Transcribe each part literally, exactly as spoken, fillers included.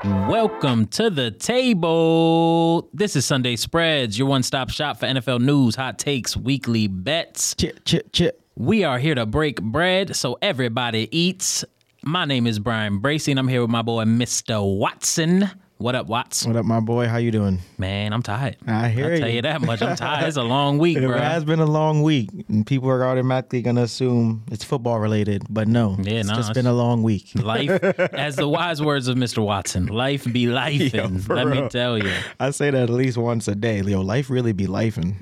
Welcome to the table. This is Sunday Spreads, your one-stop shop for N F L news, hot takes, weekly bets. Chip, chip, chip. We are here to break bread so everybody eats. My name is Brian Bracey, and I'm here with my boy, Mister Watson. What up, Watts? What up, my boy? How you doing? Man, I'm tired. I hear I'll you. tell you that much. I'm tired. It's a long week, It bro. has been a long week, and people are automatically going to assume it's football related, but no. Yeah, it's no, just it's- been a long week. Life, as the wise words of Mister Watson, life be life, Yo, and for let me real. tell you, I say that at least once a day. Leo, life really be lifing.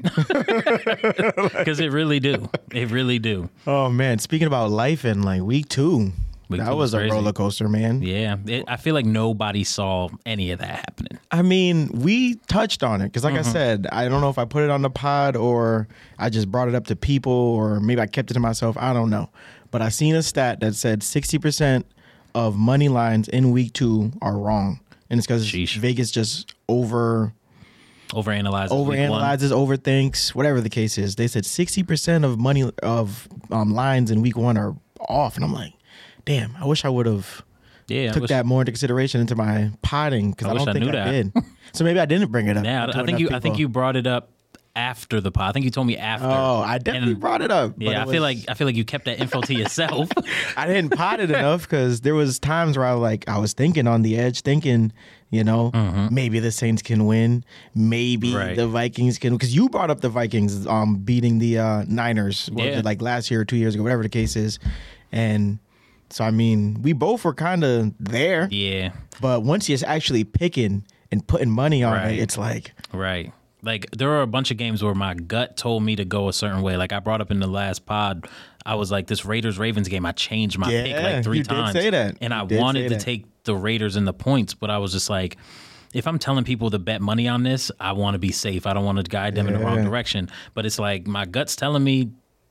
because it really do. It really do. Oh, man. Speaking about life in like week two, Week that two was was a crazy. roller coaster, man. Yeah, it, I feel like nobody saw any of that happening. I mean, we touched on it because, like Mm-hmm. I said, I don't know if I put it on the pod or I just brought it up to people or maybe I kept it to myself. I don't know. But I seen a stat that said sixty percent of money lines in week two are wrong. And it's because Sheesh. Vegas just over Overanalyze. week one. overanalyzes, overthinks, whatever the case is. They said sixty percent of money of um, lines in week one are off. And I'm like, damn, I wish I would have Yeah, I took wish- that more into consideration into my potting because I I, wish don't I think knew I that. did. So maybe I didn't bring it up. Yeah, to I think enough you. I think people. you brought it up after the pod. I think you told me after. Oh, I definitely And- brought it up. but Yeah, I it feel was- like I feel like you kept that info to yourself. I didn't pot it enough because there was times where I like I was thinking on the edge, thinking, you know, maybe the Saints can win, maybe Mm-hmm. Right. the Vikings can. Because you brought up the Vikings um beating the uh, Niners, what was Yeah. it, like last year or two years ago, whatever the case is, and. So I mean, we both were kind of there, Yeah, but once you're actually picking and putting money on Right. it, it's like, right. Like there are a bunch of games where my gut told me to go a certain way. Like I brought up in the last pod, I was like, this Raiders Ravens game, I changed my pick Yeah, like three you did times. say that. And You I did wanted say to that. take the Raiders in the points, but I was just like, if I'm telling people to bet money on this, I want to be safe. I don't want to guide them in the wrong Yeah. direction. But it's like my gut's telling me,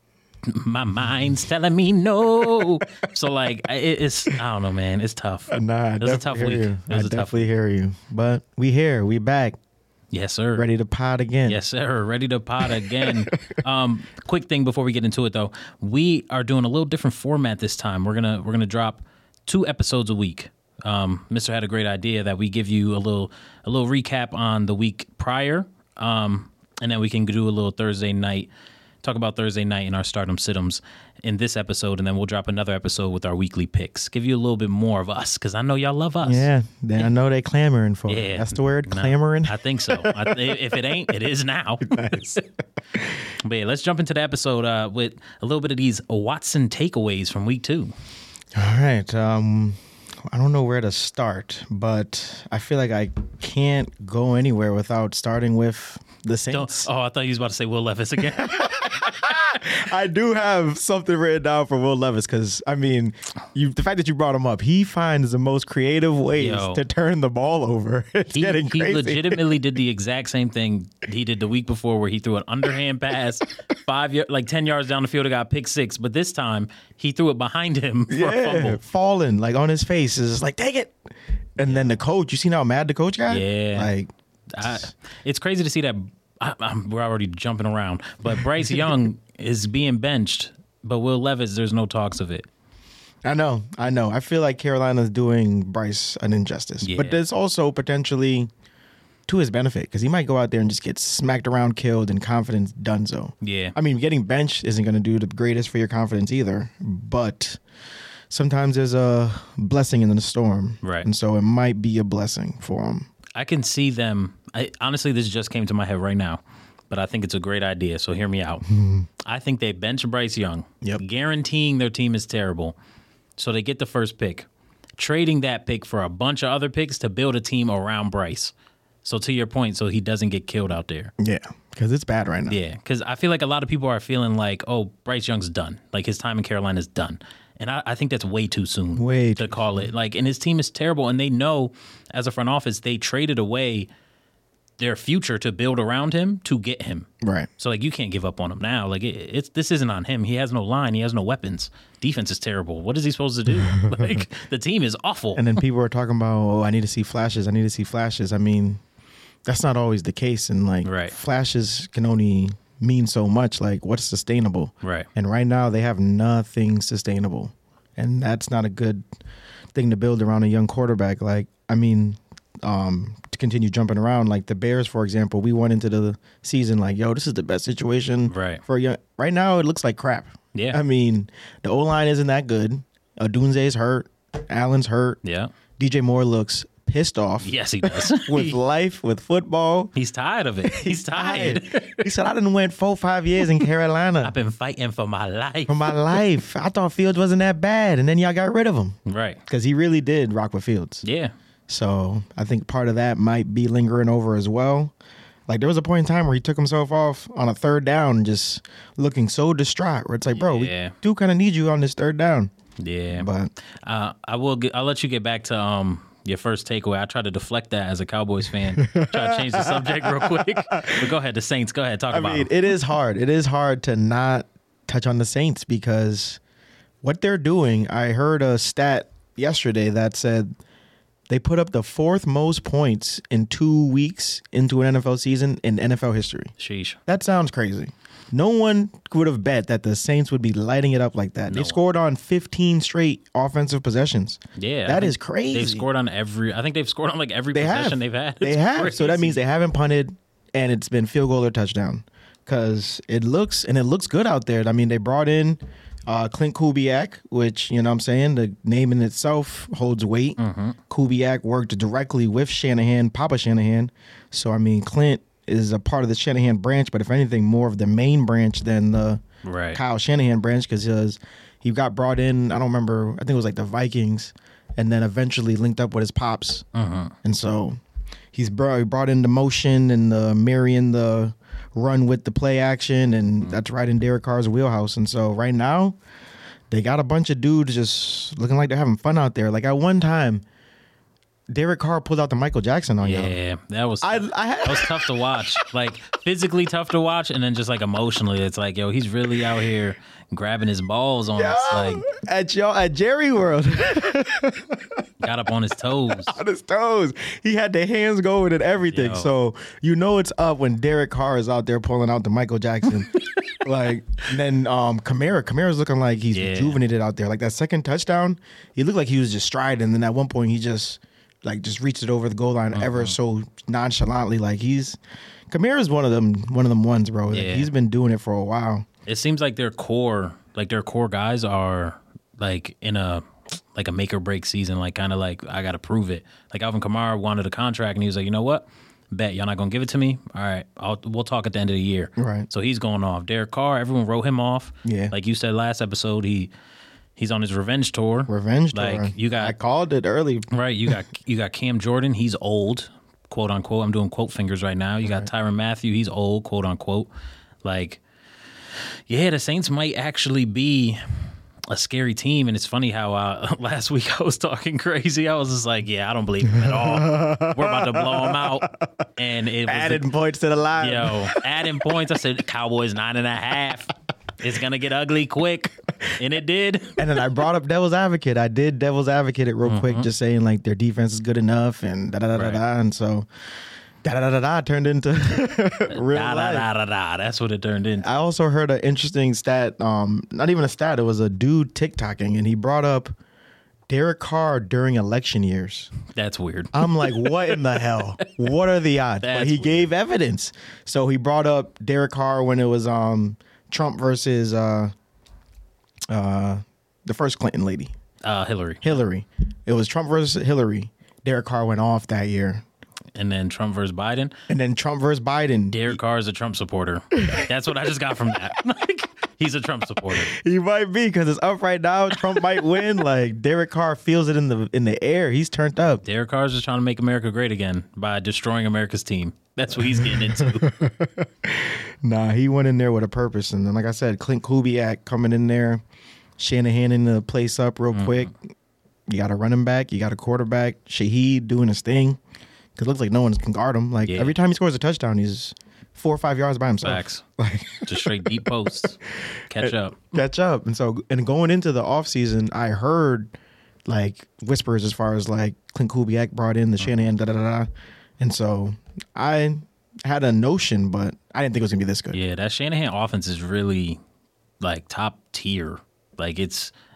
my mind's telling me no. So like I- it, it's I don't know, man. It's tough. nah, I It was a definitely tough hear week. you. It was I a tough definitely hear you. But we here, we back, Yes, sir. ready to pod again. Yes, sir. Ready to pod again. um, quick thing before we get into it, though, we are doing a little different format this time. We're gonna we're gonna drop two episodes a week. Um, Mister had a great idea that we give you a little a little recap on the week prior, um, and then we can do a little Thursday night. Talk about Thursday night and our stardom situms in this episode, and then we'll drop another episode with our weekly picks. Give you a little bit more of us because I know y'all love us. Yeah, then I know they clamoring for it. Yeah. That's the word, No, clamoring. I think so. I, if it ain't, it is now. Nice. But yeah, let's jump into the episode uh, with a little bit of these Watson takeaways from week two. All right. Um, I don't know where to start, but I feel like I can't go anywhere without starting with the Don't, Saints. oh, I thought you was about to say Will Levis again. I do have something written down for Will Levis because, I mean, you, the fact that you brought him up, he finds the most creative ways Yo. to turn the ball over. It's he, getting he crazy. legitimately did the exact same thing he did the week before, where he threw an underhand pass five, y- like ten yards down the field, and got pick six. But this time, he threw it behind him for a yeah, fumble. falling like on his face is just like, take it. And then the coach, you seen how mad the coach got? Yeah. Like, I, it's crazy to see that. I, I'm, we're already jumping around, but Bryce Young is being benched, but Will Levis, there's no talks of it. I know, I know. I feel like Carolina's doing Bryce an injustice, Yeah. but there's also potentially to his benefit because he might go out there and just get smacked around, killed, and confidence donezo. Yeah. I mean, getting benched isn't going to do the greatest for your confidence either, but sometimes there's a blessing in the storm, Right. And so it might be a blessing for him. I can see them. I, honestly, this just came to my head right now, but I think it's a great idea. So hear me out. I think they bench Bryce Young, Yep. guaranteeing their team is terrible. So they get the first pick, trading that pick for a bunch of other picks to build a team around Bryce. So to your point, so he doesn't get killed out there. Yeah, because it's bad right now. Yeah, because I feel like a lot of people are feeling like, oh, Bryce Young's done. Like his time in Carolina is done. And I, I think that's way too soon Way to too call it. Like, and his team is terrible. And they know, as a front office, they traded away their future to build around him to get him. Right. So like, you can't give up on him now. Like, it, it's this isn't on him. He has no line. He has no weapons. Defense is terrible. What is he supposed to do? Like, the team is awful. And then people are talking about, oh, I need to see flashes. I need to see flashes. I mean, that's not always the case. And like, Right. flashes can only mean so much. Like, what's sustainable? Right. And right now, they have nothing sustainable. and that's not a good thing to build around a young quarterback. Like, I mean, um, to continue jumping around, like the Bears, for example, we went into the season like, yo, this is the best situation Right. for a young. Right now, it looks like crap. Yeah. I mean, the O line isn't that good. Odunze's hurt. Allen's hurt. Yeah. D J Moore looks pissed off. Yes, he does. With He- life, with football. he's tired of it. He's tired. He said, I didn't went four, five years in Carolina I've been fighting for my life. for my life. I thought Fields wasn't that bad, and then y'all got rid of him Right. because he really did rock with Fields. Yeah. So I think part of that might be lingering over as well. Like there was a point in time where he took himself off on a third down, just looking so distraught. Where it's like, bro, Yeah. we do kind of need you on this third down. Yeah. But Uh, I will. Get, I'll let you get back to um your first takeaway. I tried to deflect that as a Cowboys fan. Try to change the subject real quick. But go ahead. The Saints. Go ahead. Talk I about mean, them. it is hard. It is hard to not touch on the Saints because what they're doing. I heard a stat yesterday that said they put up the fourth most points in two weeks into an N F L season in N F L history. Sheesh. That sounds crazy. No one would have bet that the Saints would be lighting it up like that. No. They scored on fifteen straight offensive possessions. Yeah. I That think is crazy. They've scored on every. I think they've scored on like every They possession have. they've had. They It's have. So that crazy. means they haven't punted, and it's been field goal or touchdown. Because it looks and it looks good out there. I mean, they brought in uh, Clint Kubiak, which you know what I'm saying, the name in itself holds weight. Mm-hmm. Kubiak worked directly with Shanahan, Papa Shanahan. So I mean, Clint is a part of the Shanahan branch, but if anything, more of the main branch than the Right. Kyle Shanahan branch because he got brought in. I don't remember. I think it was like the Vikings, and then eventually linked up with his pops. Mm-hmm. And so he's brought, he brought in the motion and the marrying the run with the play action, and that's right in Derek Carr's wheelhouse. And so right now, they got a bunch of dudes just looking like they're having fun out there. Like at one time, Derek Carr pulled out the Michael Jackson on you. Yeah, that was I, I had, that was tough to watch. Like physically tough to watch, and then just like emotionally, it's like, yo, he's really out here grabbing his balls on us. Like at y'all at Jerry World. got up on his toes. On his toes. He had the hands going and everything. Yo. So you know it's up when Derek Carr is out there pulling out the Michael Jackson. Like and then um Kamara. Kamara's looking like he's Yeah. rejuvenated out there. Like that second touchdown, he looked like he was just striding. And then at one point he just like just reached it over the goal line ever so nonchalantly. Like he's Kamara's one of them one of them ones, bro. Like, Yeah. he's been doing it for a while. It seems like their core, like their core guys are like in a like a make or break season. Like kind of like I got to prove it. Like Alvin Kamara wanted a contract, and he was like, you know what? Bet y'all not gonna give it to me. All right, I'll, we'll talk at the end of the year. Right. So he's going off. Derek Carr, everyone wrote him off. Yeah. Like you said last episode, he he's on his revenge tour. Revenge Like tour. you got I called it early. right. You got you got Cam Jordan. He's old, quote unquote. I'm doing quote fingers right now. You got Tyrann Mathieu. He's old, quote unquote. Like, yeah, the Saints might actually be a scary team. And it's funny how uh, last week I was talking crazy. I was just like, yeah, I don't believe him at all. We're about to blow him out. And it was Adding points to the line. yo adding points. I said Cowboys nine and a half. It's gonna get ugly quick, and it did. And then I brought up devil's advocate. I did devil's advocate it real quick, just saying like their defense is good enough and da da da da Right. da. And so da da da da da turned into real Da, da, life. da, da, da. That's what it turned into. I also heard an interesting stat. Um, not even a stat. It was a dude TikToking, and he brought up Derek Carr during election years. That's weird. I'm like, what in the hell? What are the odds? That's but he weird. gave evidence. So he brought up Derek Carr when it was um Trump versus uh uh the first Clinton lady. Uh, Hillary. Hillary. It was Trump versus Hillary. Derek Carr went off that year. And then Trump versus Biden. And then Trump versus Biden. Derek Carr is a Trump supporter. That's what I just got from that. Like, he's a Trump supporter. He might be because it's up right now. Trump might win. Like Derek Carr feels it in the in the air. He's turned up. Derek Carr is just trying to make America great again by destroying America's team. That's what he's getting into. Nah, he went in there with a purpose. And then, like I said, Clint Kubiak coming in there, Shanahan in the place up real Mm-hmm. quick. You got a running back. You got a quarterback. Shaheed doing his thing. Because it looks like no one can guard him. Like Yeah. every time he scores a touchdown, he's four or five yards by himself. Facts. Like Just straight deep posts. Catch up. catch up. And so, and going into the offseason, I heard like whispers as far as like Clint Kubiak brought in the Shanahan, da da da da. And so I had a notion, but I didn't think it was gonna be this good. Yeah, that Shanahan offense is really like top tier. Like it's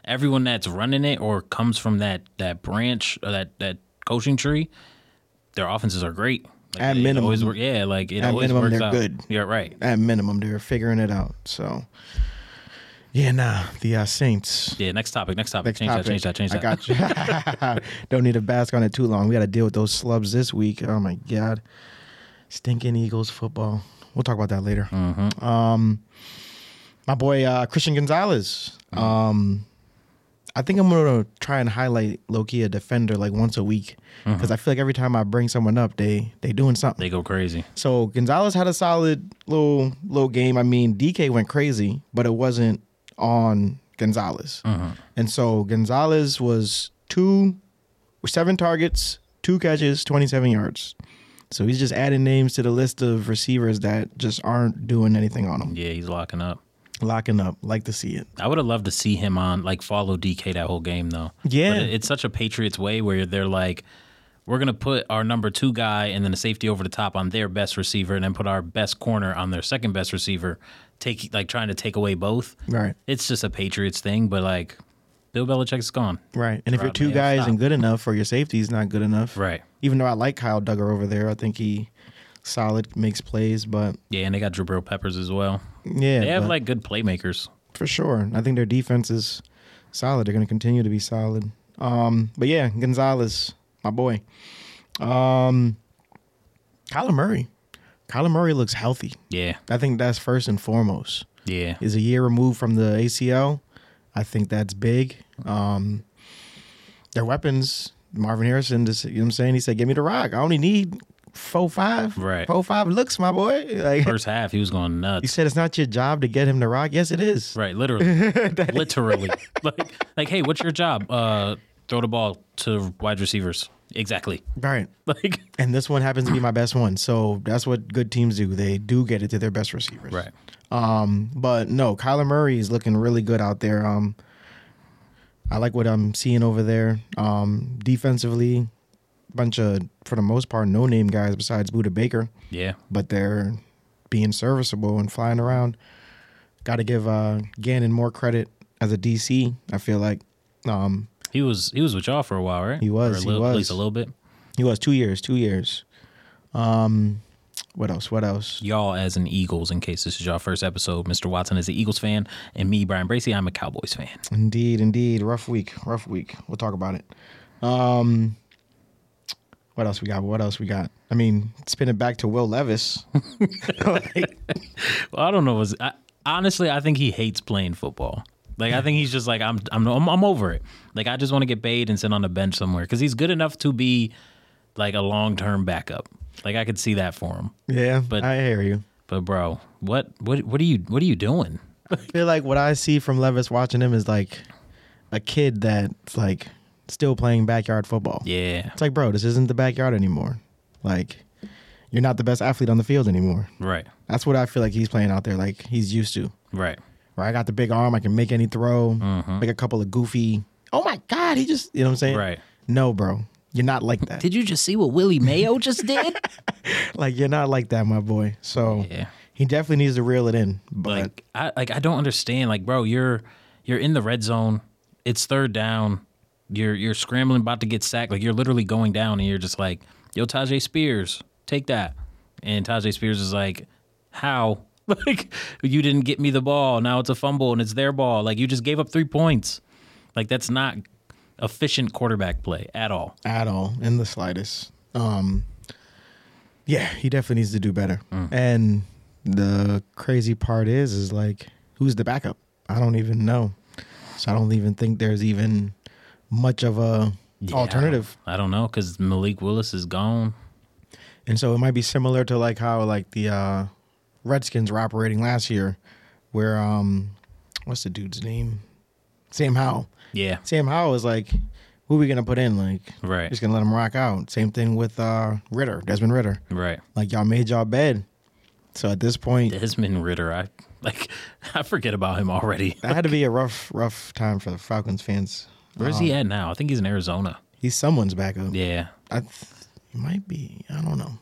everyone that's running it or comes from that that branch or that that coaching tree, their offenses are great. Like, At it minimum, always work, yeah, like it at always minimum, works they're out. good. Yeah, right. At minimum, they're figuring it out. So, yeah, nah, the uh, Saints. Yeah, next topic. Next topic. Next change topic. that. Change that. Change that. I got you. Don't need to bask on it too long. We got to deal with those slubs this week. Oh my god, stinking Eagles football. We'll talk about that later. Mm-hmm. Um, my boy uh, Christian Gonzalez. Mm-hmm. Um, I think I'm gonna try and highlight low-key a defender like once a week because Mm-hmm. I feel like every time I bring someone up, they they doing something. They go crazy. So Gonzalez had a solid little little game. I mean, D K went crazy, but it wasn't on Gonzalez. Mm-hmm. And so Gonzalez was two, seven targets, two catches, twenty-seven yards. So he's just adding names to the list of receivers that just aren't doing anything on him. Yeah, he's locking up. Locking up. Like to see it. I would have loved to see him on, like, follow D K that whole game, though. Yeah. But it- it's such a Patriots way where they're like, we're going to put our number two guy and then a safety over the top on their best receiver and then put our best corner on their second best receiver, take like trying to take away both. Right. It's just a Patriots thing, but, like, Bill Belichick's gone. Right. And if your Rob, two man, guys stop. isn't good enough or your safety is not good enough. Right. Even though I like Kyle Duggar over there, I think he solid, makes plays, but Yeah, and they got Jabril Peppers as well. yeah. They have, but- like, good playmakers. For sure. I think their defense is solid. They're going to continue to be solid. Um, but yeah, Gonzalez, my boy. Um, Kyler Murray. Kyler Murray looks healthy. Yeah, I think that's first and foremost. yeah. He's a year removed from the A C L. I think that's big. Um, their weapons, Marvin Harrison, just, you know what I'm saying? He said, give me the rock. I only need four, five. Right. Four, five looks, my boy. Like, First half, he was going you nuts. said it's not your job to get him the rock. Yes, it is. Right, literally. literally. Like, like, hey, what's your job? Uh, throw the ball to wide receivers. Exactly. Right. Like, And this one happens to be my best one. So that's what good teams do. They do get it to their best receivers. right. Um, but no, Kyler Murray is looking really good out there. Um, I like what I'm seeing over there. Um, defensively, bunch of, for the most part, no-name guys besides Buda Baker, Yeah. but they're being serviceable and flying around. Got to give uh, Gannon more credit as a D C. I feel like um, He was he was with y'all for a while, right? He was, Or a he little, was. At least a little bit. he was two years, two years. Um, what else? What else? Y'all as an Eagles, in case this is y'all first episode. Mister Watson is an Eagles fan, and me, Brian Bracey, I'm a Cowboys fan. Indeed, indeed. Rough week. Rough week. We'll talk about it. Um, what else we got? What else we got? I mean, spin it back to Will Levis. Like, Well, I don't know. Was I, honestly, I think he hates playing football. Like, I think he's just like, I'm, I'm, I'm, I'm over it. Like, I just want to get paid and sit on the bench somewhere because he's good enough to be like a long term backup. Like, I could see that for him. yeah, But- I hear you. But bro, what, what, what are you, what are you doing? I feel like what I see from Levis watching him is like a kid that's like still playing backyard football. Yeah, It's like, bro, this isn't the backyard anymore. Like, you're not the best athlete on the field anymore. right, That's what I feel like he's playing out there, like he's used to. right. Where I got the big arm, I can make any throw, Mhm. make a couple of goofy. Oh my God, he just, you know what I'm saying? Right. No, bro, you're not like that. Did you just see what Willie Mayo just did? Like, you're not like that, my boy. So Yeah. he definitely needs to reel it in. But Like I like I don't understand. Like, bro, you're you're in the red zone. It's third down. You're you're scrambling, about to get sacked. Like, you're literally going down, and you're just like, "Yo, Tajay Spears, take that." And Tajay Spears is like, "How? Like, you didn't get me the ball. Now it's a fumble, and it's their ball. Like, you just gave up three points. Like, that's not efficient quarterback play at all." at all, in the slightest. Um, yeah, he definitely needs to do better. Mm. And the crazy part is, is like, who's the backup? I don't even know. So I don't even think there's even much of a Yeah, alternative. I don't know because Malik Willis is gone. And so it might be similar to like how like the uh, Redskins were operating last year, where um, what's the dude's name? Sam Howell. Yeah, Sam Howell is like, who are we gonna put in? Like, right, just gonna let him rock out. Same thing with uh, Ritter, Desmond Ritter. right. Like, y'all made y'all bed. So at this point, Desmond Ritter, I like. I forget about him already. that had to be a rough, rough time for the Falcons fans. Where's he at now? I think he's in Arizona. He's someone's backup. Yeah, I th- he might be. I don't know.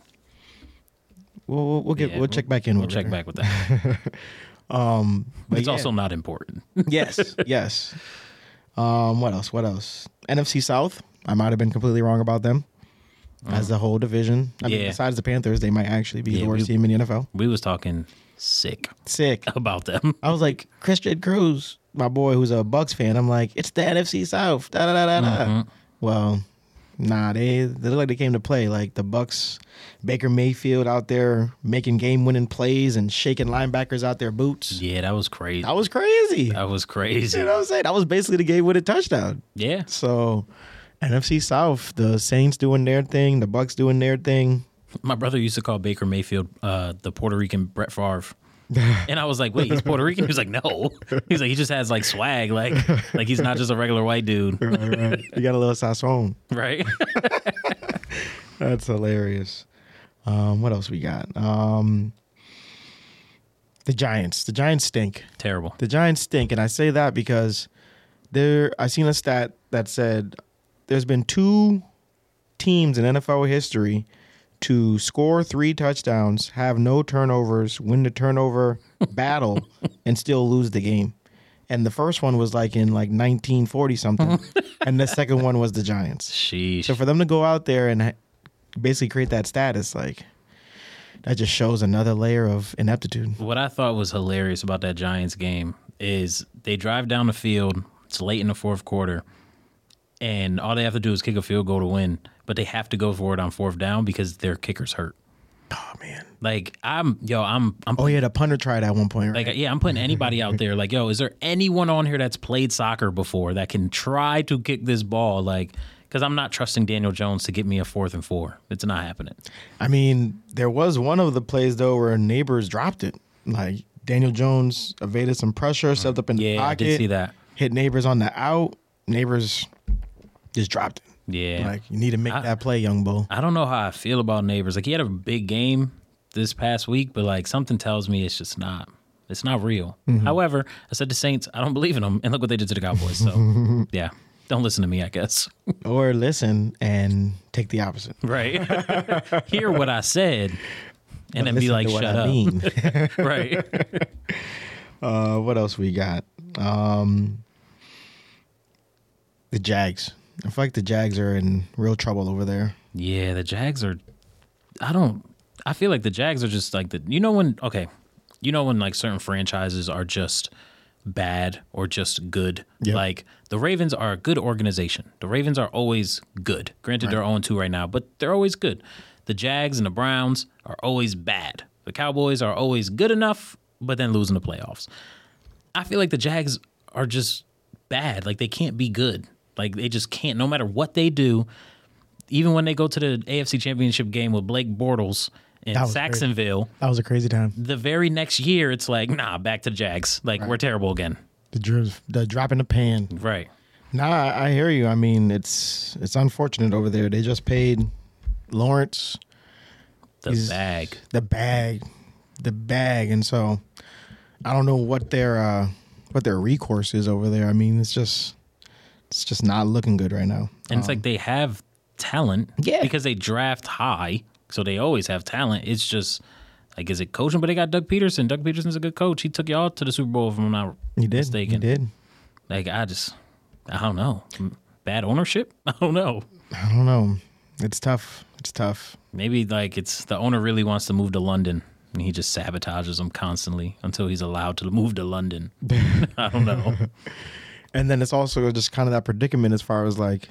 We'll we'll, we'll get Yeah, we'll check back in. we'll with check Ritter. back with that. Um, but It's yeah. also not important. yes, yes. Um, what else? What else? N F C South. I might have been completely wrong about them as the whole division. I mean, Yeah. besides the Panthers, they might actually be Yeah, the worst we- team in the N F L. We was talking sick Sick. about them. I was like, Christian Cruz, my boy who's a Bucks fan. I'm like, it's the N F C South. Da da da da da. Mhm. Well, nah, they they look like they came to play. Like the Bucks, Baker Mayfield out there making game winning plays and shaking linebackers out their boots. Yeah, that was crazy. That was crazy. That was crazy. You know what I'm saying? That was basically the game winning touchdown. Yeah. So, N F C South, the Saints doing their thing, the Bucks doing their thing. My brother used to call Baker Mayfield uh, the Puerto Rican Brett Favre. And I was like, wait, he's Puerto Rican? He was like, no. He's like, he just has like swag. Like, like he's not just a regular white dude. Right, right. You got a little sazon. Right? That's hilarious. Um, what else we got? Um, the Giants. The Giants stink. Terrible. The Giants stink, and I say that because there. I seen a stat that said there's been two teams in N F L history to score three touchdowns, have no turnovers, win the turnover battle, and still lose the game. And the first one was like in like nineteen forty something, and the second one was the Giants. Sheesh. So for them to go out there and ha- basically create that status, like that just shows another layer of ineptitude. What I thought was hilarious about that Giants game is they drive down the field. It's late in the fourth quarter, and all they have to do is kick a field goal to win. But they have to go for it on fourth down because their kicker's hurt. Oh man. Like I'm, yo, I'm, I'm. Oh yeah, the punter tried at one point, right? Like, yeah, I'm putting anybody out there. Like, yo, is there anyone on here that's played soccer before that can try to kick this ball? Like, because I'm not trusting Daniel Jones to get me a fourth and four. It's not happening. I mean, there was one of the plays though where Neighbors dropped it. Like Daniel Jones evaded some pressure, stepped up in the Yeah, pocket. I did see that. Hit Neighbors on the out. Neighbors just dropped it. Yeah. Like you need to make I- that play, young bull. I don't know how I feel about Neighbors. Like, he had a big game this past week, but like something tells me it's just not. It's not real. However, I said the Saints, I don't believe in them, and look what they did to the Cowboys. So, yeah, don't listen to me, I guess. Or listen and take the opposite. Right. Hear what I said, and then Listen be like, to what shut I up. mean. Right. Uh, what else we got? Um, the Jags. I feel like the Jags are in real trouble over there. Yeah, the Jags are. I don't. I feel like the Jags are just like the. You know when? Okay, you know when like certain franchises are just bad or just good. Yep. Like the Ravens are a good organization. The Ravens are always good. Granted, they're oh and two right now, but they're always good. The Jags and the Browns are always bad. The Cowboys are always good enough, but then losing the playoffs. I feel like the Jags are just bad. Like they can't be good. Like they just can't. No matter what they do. Even when they go to the A F C Championship game with Blake Bortles in That was Saxonville, That was a crazy time. the very next year, it's like, nah, back to the Jags. Like, we're terrible again. The dri- the drop in the pan. Right. Nah, I, I hear you. I mean, it's it's unfortunate over there. They just paid Lawrence The He's- bag. the bag, the bag, and so I don't know what their uh, what their recourse is over there. I mean, it's just it's just not looking good right now. And it's like they have talent Yeah. because they draft high. So they always have talent. It's just, like, is it coaching? But they got Doug Peterson. Doug Peterson's a good coach. He took y'all to the Super Bowl, if I'm not He did. mistaken. He did. Like, I just, I don't know. Bad ownership? I don't know. I don't know. It's tough. It's tough. Maybe like it's the owner really wants to move to London and he just sabotages them constantly until he's allowed to move to London. I don't know. And then it's also just kind of that predicament as far as like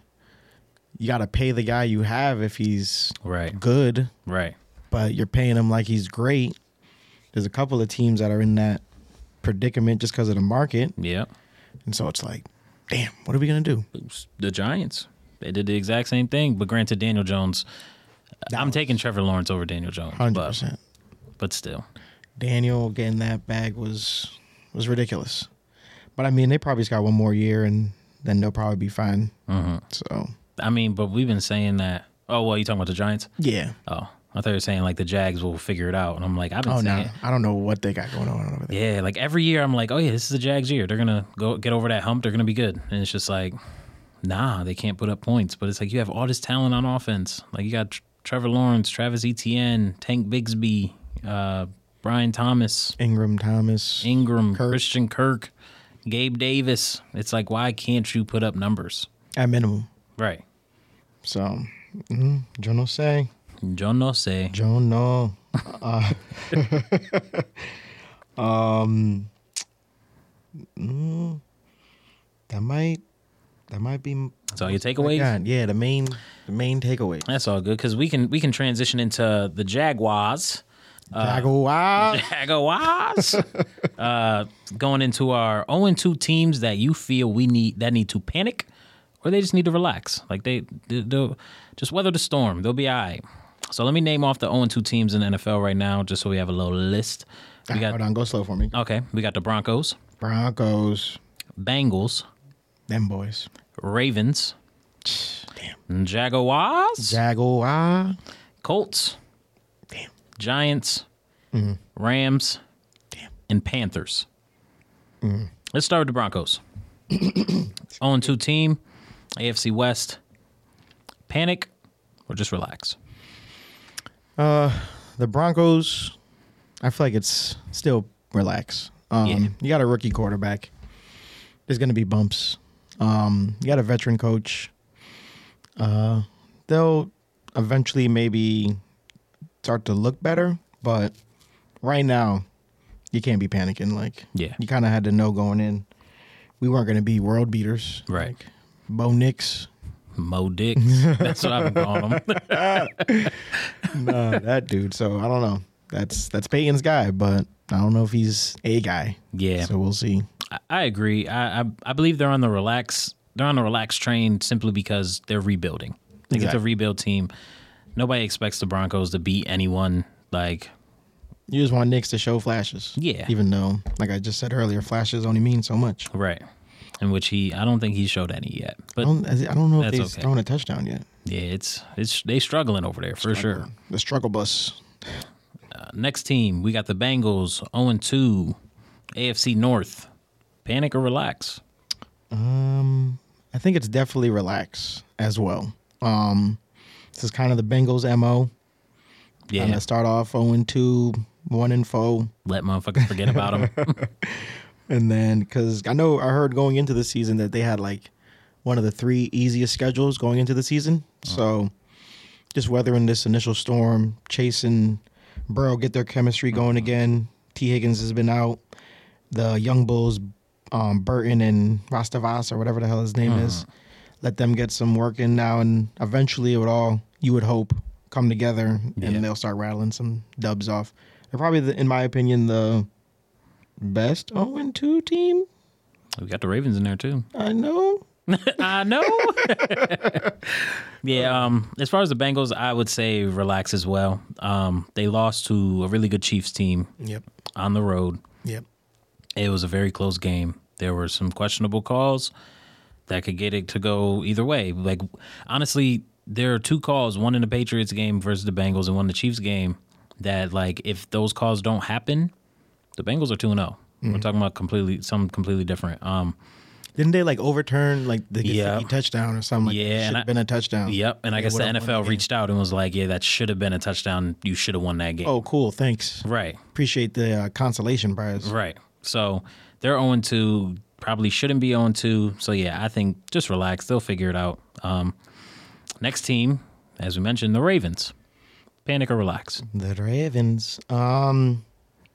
you got to pay the guy you have if he's Right. good, Right. but you're paying him like he's great. There's a couple of teams that are in that predicament just because of the market. Yeah. And so it's like, damn, what are we going to do? The Giants. They did the exact same thing. But granted, Daniel Jones, I'm taking Trevor Lawrence over Daniel Jones. one hundred But, percent. but still. Daniel getting that bag was was ridiculous. But I mean, they probably just got one more year and then they'll probably be fine. Mm-hmm. So, I mean, but we've been saying that. Oh, well, you talking about the Giants? yeah. Oh, I thought you were saying like the Jags will figure it out. And I'm like, I've been Oh, saying no. I don't know what they got going on over there. Yeah, like every year I'm like, oh yeah, this is the Jags year. They're gonna go get over that hump. They're gonna be good. And it's just like, nah, they can't put up points. But it's like you have all this talent on offense. Like you got Tr- Trevor Lawrence, Travis Etienne, Tank Bigsby, uh, Brian Thomas, Ingram Thomas. Ingram, Kirk. Christian Kirk. Gabe Davis. It's like, why can't you put up numbers? At minimum. Right. So, mm, yo no sé. Yo no sé. Yo no. Uh, um, mm, that might, that might be. So your takeaways? God, yeah, the main, the main takeaway. That's all good because we can we can transition into the Jaguars. Jaguar. Jaguars. uh, going into our oh and two teams that you feel we need that need to panic, or they just need to relax. Like they, they they'll just weather the storm. They'll be all right. So let me name off the oh and two teams in the N F L right now, just so we have a little list. We got, Hold on, go slow for me. okay, we got the Broncos, Broncos. Bengals, Them boys. Ravens, Damn. Jaguars, Jaguar. Colts, Damn. Giants, Mm-hmm. Rams, Damn. and Panthers. Mm-hmm. Let's start with the Broncos. oh and two team, A F C West. Panic or just relax? Uh, the Broncos, I feel like it's still relax. Um, Yeah. You got a rookie quarterback. There's going to be bumps. Um, you got a veteran coach. Uh, they'll eventually maybe start to look better, but right now, you can't be panicking. Like, Yeah. you kind of had to know going in, we weren't going to be world beaters. Right. Like, Bo Nix. Mo Dick. That's what I've been calling him. No, that dude. So I don't know. That's that's Peyton's guy, but I don't know if he's a guy. Yeah. So we'll see. I, I agree. I, I I believe they're on the relax. They're on the relax train simply because they're rebuilding. I think it's a Exactly. rebuild team. Nobody expects the Broncos to beat anyone. Like, You just want Knicks to show flashes. Yeah. Even though, like I just said earlier, flashes only mean so much. right. In which he, I don't think he showed any yet. I But don't, I don't know if That's they've okay. thrown a touchdown yet. yeah, it's it's they struggling over there for sure. The struggle bus. Uh, next team, we got the Bengals, oh and two, A F C North. Panic or relax? Um, I think it's definitely relax as well. Um, this is kind of the Bengals M O. Yeah. Kind of start off oh and two, one and four. Let motherfuckers forget about them. And then, because I know I heard going into the season that they had like one of the three easiest schedules going into the season. So just weathering this initial storm, Chase and Burrow get their chemistry going again. T. Higgins has been out. The young Bulls, um, Burton and Rastavas or whatever the hell his name is, let them get some work in now. And eventually it would all, you would hope, come together Yeah. and they'll start rattling some dubs off. They're probably, the, in my opinion, the best oh and two team. We got the Ravens in there too. I know. I know. yeah. Um. As far as the Bengals, I would say relax as well. Um. They lost to a really good Chiefs team Yep. on the road. Yep. It was a very close game. There were some questionable calls that could get it to go either way. Like, honestly, there are two calls, one in the Patriots game versus the Bengals and one in the Chiefs game, that, like, if those calls don't happen, the Bengals are two and oh. We're talking about completely something completely different. Um, Didn't they like overturn like the Yeah. Gesicki touchdown or something? Like, Yeah, should and I- have been a touchdown. Yep, and I They guess the would've N F won L the game. reached out and was like, "Yeah, that should have been a touchdown. You should have won that game." Oh, cool. Thanks. Right, Appreciate the uh, consolation prize. right. So they're oh and two. Probably shouldn't be oh and two. So yeah, I think just relax. They'll figure it out. Um, next team, as we mentioned, the Ravens. Panic or relax? The Ravens. Um,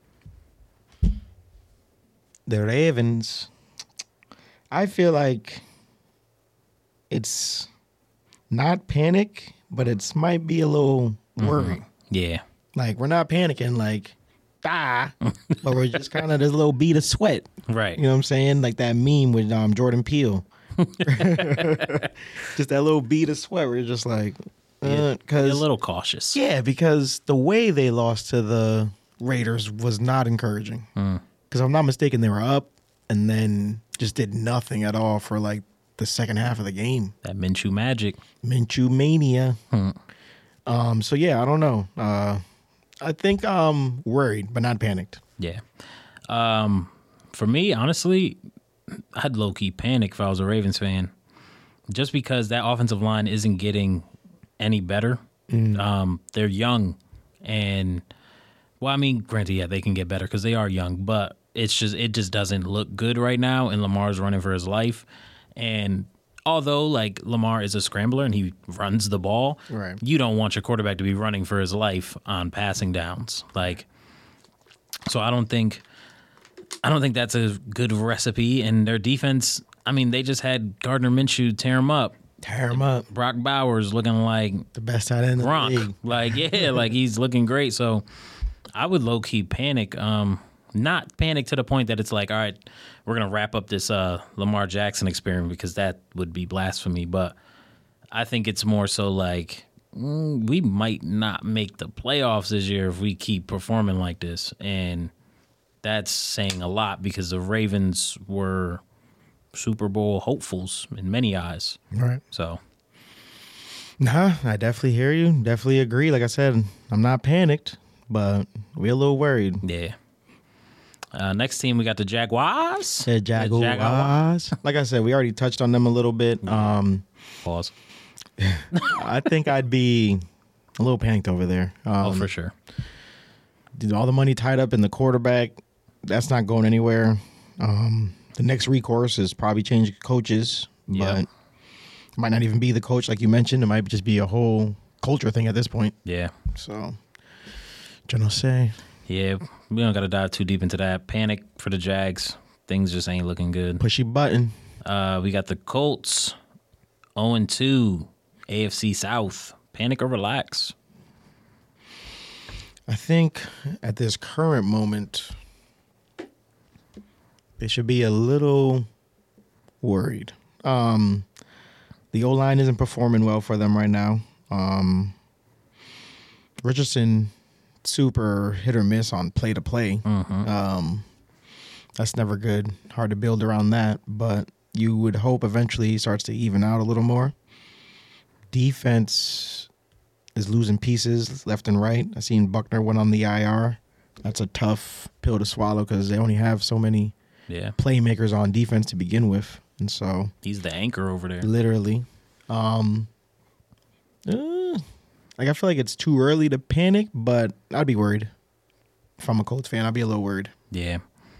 the Ravens. I feel like it's not panic, but it's might be a little worry. Yeah, Like we're not panicking, like ah, but we're just kind of this little bead of sweat. right. You know what I'm saying? Like that meme with um, Jordan Peele. Just that little bead of sweat. We're just like, Be because a little cautious. yeah, because the way they lost to the Raiders was not encouraging. Because if I'm not mistaken, they were up and then just did nothing at all for like the second half of the game. That Minshew magic. Minshew mania. Um. So yeah, I don't know. Uh, I think I'm worried, but not panicked. Yeah. Um, for me, honestly, I'd low key panic if I was a Ravens fan, just because that offensive line isn't getting any better. Um, they're young, and well, I mean, granted, yeah, they can get better because they are young, but it's just it just doesn't look good right now, and Lamar's running for his life. And although like Lamar is a scrambler and he runs the ball, right. you don't want your quarterback to be running for his life on passing downs. Like, so I don't think I don't think that's a good recipe. And their defense, I mean, they just had Gardner Minshew tear him up. Tear him up. Brock Bowers looking like the best tight end in the Gronk. league. Like, yeah, like he's looking great. So I would low key panic. Um, not panic to the point that it's like, all right, we're gonna wrap up this uh, Lamar Jackson experiment, because that would be blasphemy. But I think it's more so like mm, we might not make the playoffs this year if we keep performing like this, and that's saying a lot because the Ravens were Super Bowl hopefuls in many eyes. Right. So, nah, I definitely hear you. Definitely agree. Like I said, I'm not panicked, but we're a little worried. yeah. Uh, next team, we got the Jaguars. The Jaguars. Jaguars. Like I said, we already touched on them a little bit. Um, Pause. I think I'd be a little panicked over there. Um, Oh, for sure. all the money tied up in the quarterback, that's not going anywhere. Um, the next recourse is probably changing coaches, Yeah. but it might not even be the coach like you mentioned. It might just be a whole culture thing at this point. Yeah. So, General say, Yeah, we don't got to dive too deep into that. Panic for the Jags. Things just ain't looking good. pushy button. Uh, we got the Colts, oh and two, A F C South. Panic or relax? I think at this current moment, they should be a little worried. Um, the O-line isn't performing well for them right now. Um, Richardson, super hit or miss on play to play. Mm-hmm. Um, that's never good. Hard to build around that, but you would hope eventually he starts to even out a little more. Defense is losing pieces left and right. I seen Buckner went on the I R. That's a tough pill to swallow because they only have so many Yeah. playmakers on defense to begin with, and so He's the anchor over there. literally, um, uh, like I feel like it's too early to panic, but I'd be worried. If I'm a Colts fan, I'd be a little worried. Yeah.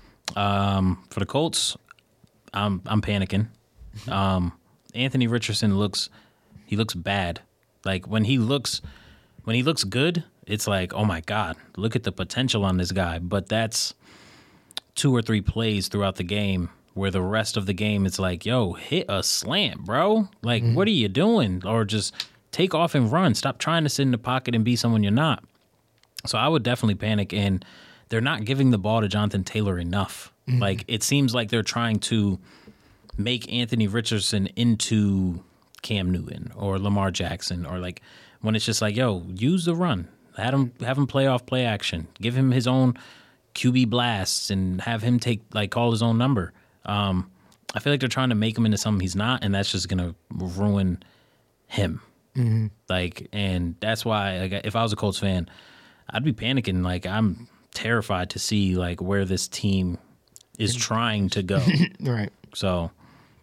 Um, for the Colts, I'm I'm panicking. Um, Anthony Richardson looks he looks bad. Like when he looks when he looks good, it's like, oh my God, look at the potential on this guy. But that's two or three plays throughout the game where the rest of the game it's like, yo, hit a slant, bro. Like, mm-hmm. what are you doing? Or just take off and run. Stop trying to sit in the pocket and be someone you're not. So I would definitely panic, and they're not giving the ball to Jonathan Taylor enough. Mm-hmm. Like, it seems like they're trying to make Anthony Richardson into Cam Newton or Lamar Jackson, or like when it's just like, yo, use the run. Have him, have him play off play action. Give him his own Q B blasts and have him take, like, call his own number. Um, I feel like they're trying to make him into something he's not, and that's just going to ruin him. Mm-hmm. Like, and that's why, like, if I was a Colts fan, I'd be panicking. Like, I'm terrified to see, like, where this team is trying to go. Right. So,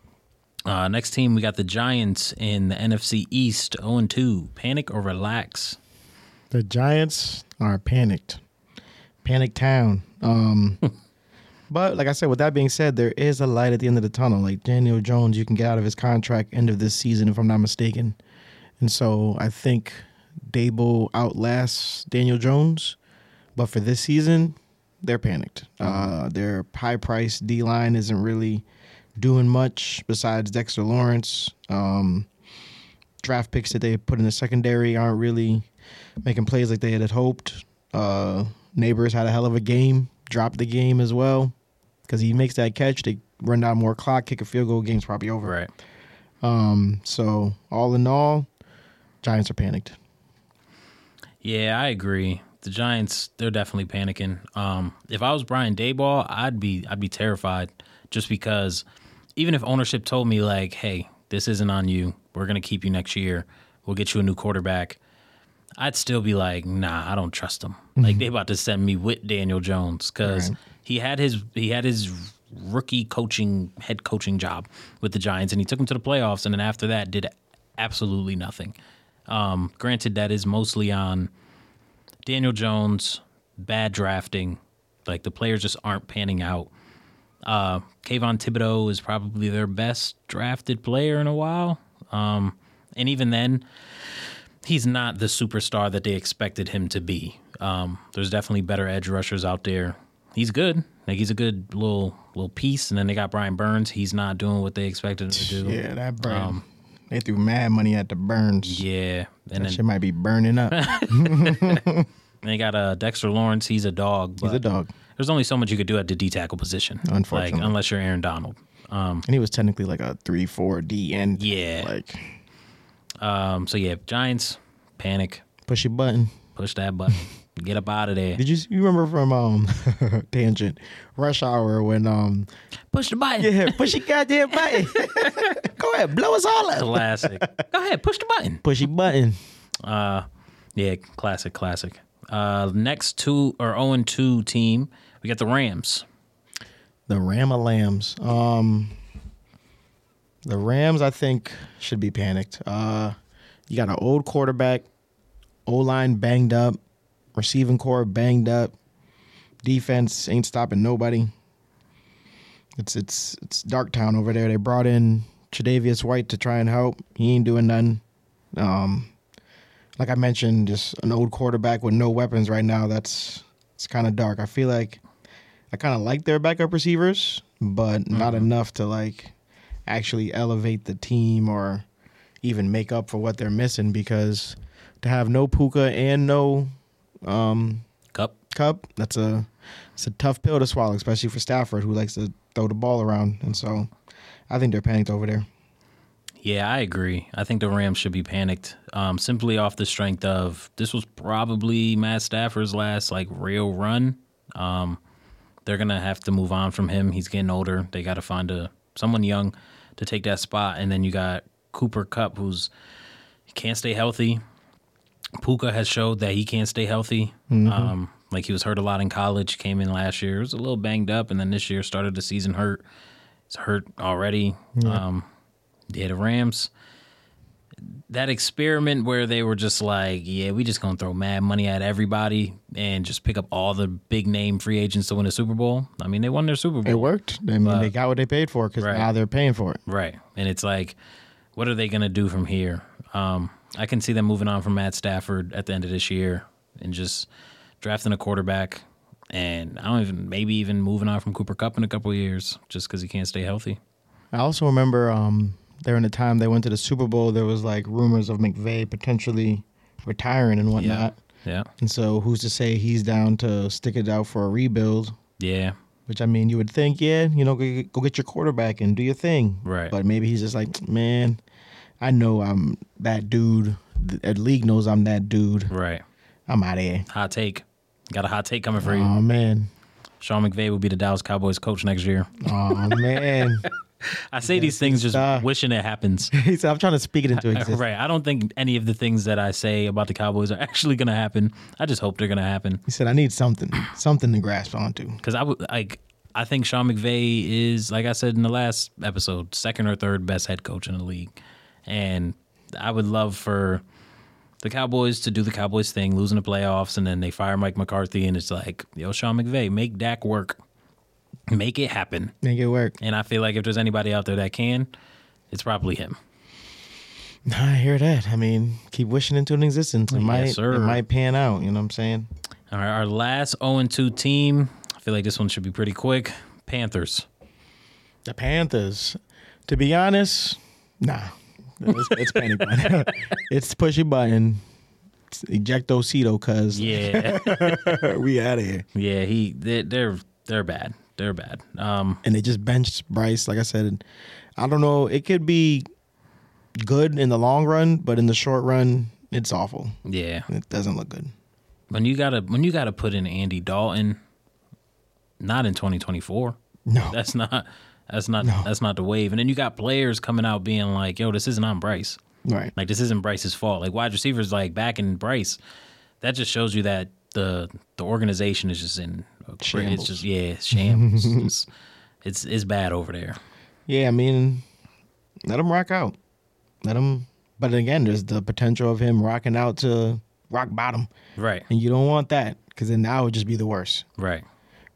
uh, next team, we got the Giants in the N F C East, oh and two. Panic or relax? The Giants are panicked. Panic town. Um, but like I said, with that being said, there is a light at the end of the tunnel. Like Daniel Jones, you can get out of his contract end of this season, if I'm not mistaken. And so I think Dable outlasts Daniel Jones. But for this season, they're panicked. Uh, their high-priced D-line isn't really doing much besides Dexter Lawrence. Um, draft picks that they put in the secondary aren't really making plays like they had hoped. Uh, Neighbors had a hell of a game, dropped the game as well. Because he makes that catch, they run down more clock, kick a field goal, game's probably over. Right. Um, so all in all, Giants are panicked. Yeah, I agree. The Giants, they're definitely panicking. Um, if I was Brian Daboll, I'd be I'd be terrified, just because even if ownership told me, like, hey, this isn't on you, we're going to keep you next year, we'll get you a new quarterback, I'd still be like, nah, I don't trust them. Mm-hmm. Like, they about to send me with Daniel Jones, because right. he had his he had his rookie coaching, head coaching job with the Giants, and he took them to the playoffs, and then after that did absolutely nothing. Um, granted, that is mostly on Daniel Jones, bad drafting, Like the players just aren't panning out. Uh, Kayvon Thibodeau is probably their best drafted player in a while. Um, and even then, he's not the superstar that they expected him to be. Um, there's definitely better edge rushers out there. He's good. Like he's a good little little piece. And then they got Brian Burns. He's not doing what they expected him to do. Yeah, that Burns. Um, they threw mad money at the Burns. Yeah. And that then, shit might be burning up. And they got uh, Dexter Lawrence. He's a dog. But he's a dog. There's only so much you could do at the D tackle position. Unfortunately. Like, unless you're Aaron Donald. Um, and he was technically like a three four D end. Yeah. Like. Um, so, yeah, Giants, panic. Push your button. Push that button. Get up out of there. Did you you remember from um Tangent Rush Hour when um push the button? Yeah, push your goddamn button. Go ahead, blow us all up. Classic. Go ahead, push the button. Push your button. Uh, yeah, classic, classic. Uh, next two or zero and two team, we got the Rams. The Ram-a-Lambs. Um, the Rams, I think, should be panicked. Uh, you got an old quarterback, O-line banged up. Receiving core banged up. Defense ain't stopping nobody. It's it's it's dark town over there. They brought in Tre'Davious White to try and help. He ain't doing nothing. Um, like I mentioned, just an old quarterback with no weapons right now. That's it's kind of dark. I feel like I kind of like their backup receivers, but mm-hmm. not enough to like actually elevate the team or even make up for what they're missing. Because to have no Puka and no Um, Cup, Cup. That's a it's a tough pill to swallow, especially for Stafford, who likes to throw the ball around. And so, I think they're panicked over there. Yeah, I agree. I think the Rams should be panicked, um, simply off the strength of this was probably Matt Stafford's last like real run. Um, they're gonna have to move on from him. He's getting older. They got to find a someone young to take that spot. And then you got Cooper Kupp, who's can't stay healthy. Puka has showed that he can't stay healthy. Mm-hmm. Um, like he was hurt a lot in college, came in last year, was a little banged up, and then this year started the season hurt. He's hurt already. Yeah. Um, yeah, the Rams, that experiment where they were just like, yeah, we just going to throw mad money at everybody and just pick up all the big name free agents to win a Super Bowl. I mean, they won their Super Bowl. It worked. I mean, but, they got what they paid for because right. now they're paying for it. Right. And it's like, what are they going to do from here? Um, I can see them moving on from Matt Stafford at the end of this year and just drafting a quarterback. And I don't even, maybe even moving on from Cooper Kupp in a couple of years just because he can't stay healthy. I also remember um, during the time they went to the Super Bowl, there was like rumors of McVay potentially retiring and whatnot. Yeah. yeah. And so who's to say he's down to stick it out for a rebuild? Yeah. Which, I mean, you would think, yeah, you know, go, go get your quarterback and do your thing. Right. But maybe he's just like, man, I know I'm that dude. The league knows I'm that dude. Right. I'm out of here. Hot take. Got a hot take coming for oh, you. Oh, man. Sean McVay will be the Dallas Cowboys coach next year. Oh, man. I say these things just uh, wishing it happens. He said, I'm trying to speak it into existence. Right. I don't think any of the things that I say about the Cowboys are actually going to happen. I just hope they're going to happen. He said, I need something, something to grasp onto. Because I would like, I think Sean McVay is, like I said in the last episode, second or third best head coach in the league. And I would love for the Cowboys to do the Cowboys thing, losing the playoffs, and then they fire Mike McCarthy, and it's like, yo, Sean McVay, make Dak work. Make it happen. Make it work. And I feel like if there's anybody out there that can, it's probably him. I hear that. I mean, keep wishing into an existence. It, yes, might, sir. It might pan out, you know what I'm saying? All right, our last oh and two team, I feel like this one should be pretty quick, Panthers. The Panthers. To be honest, nah. It's, it's panic button. It's push your button. It's ejectocito, cuz. Yeah. We out of here. Yeah, he they, they're they're bad. They're bad. Um, and they just benched Bryce. Like I said, I don't know. It could be good in the long run, but in the short run, it's awful. Yeah, it doesn't look good. When you gotta when you gotta put in Andy Dalton, not in twenty twenty-four. No, that's not. That's not no. that's not the wave. And then you got players coming out being like, yo, this isn't on Bryce. Right. Like, this isn't Bryce's fault. Like, wide receivers, like, back in Bryce, that just shows you that the the organization is just in a, shambles. It's just, yeah, it's shambles. it's, it's, it's bad over there. Yeah, I mean, let him rock out. Let him. But again, there's the potential of him rocking out to rock bottom. Right. And you don't want that because then that would just be the worst. Right.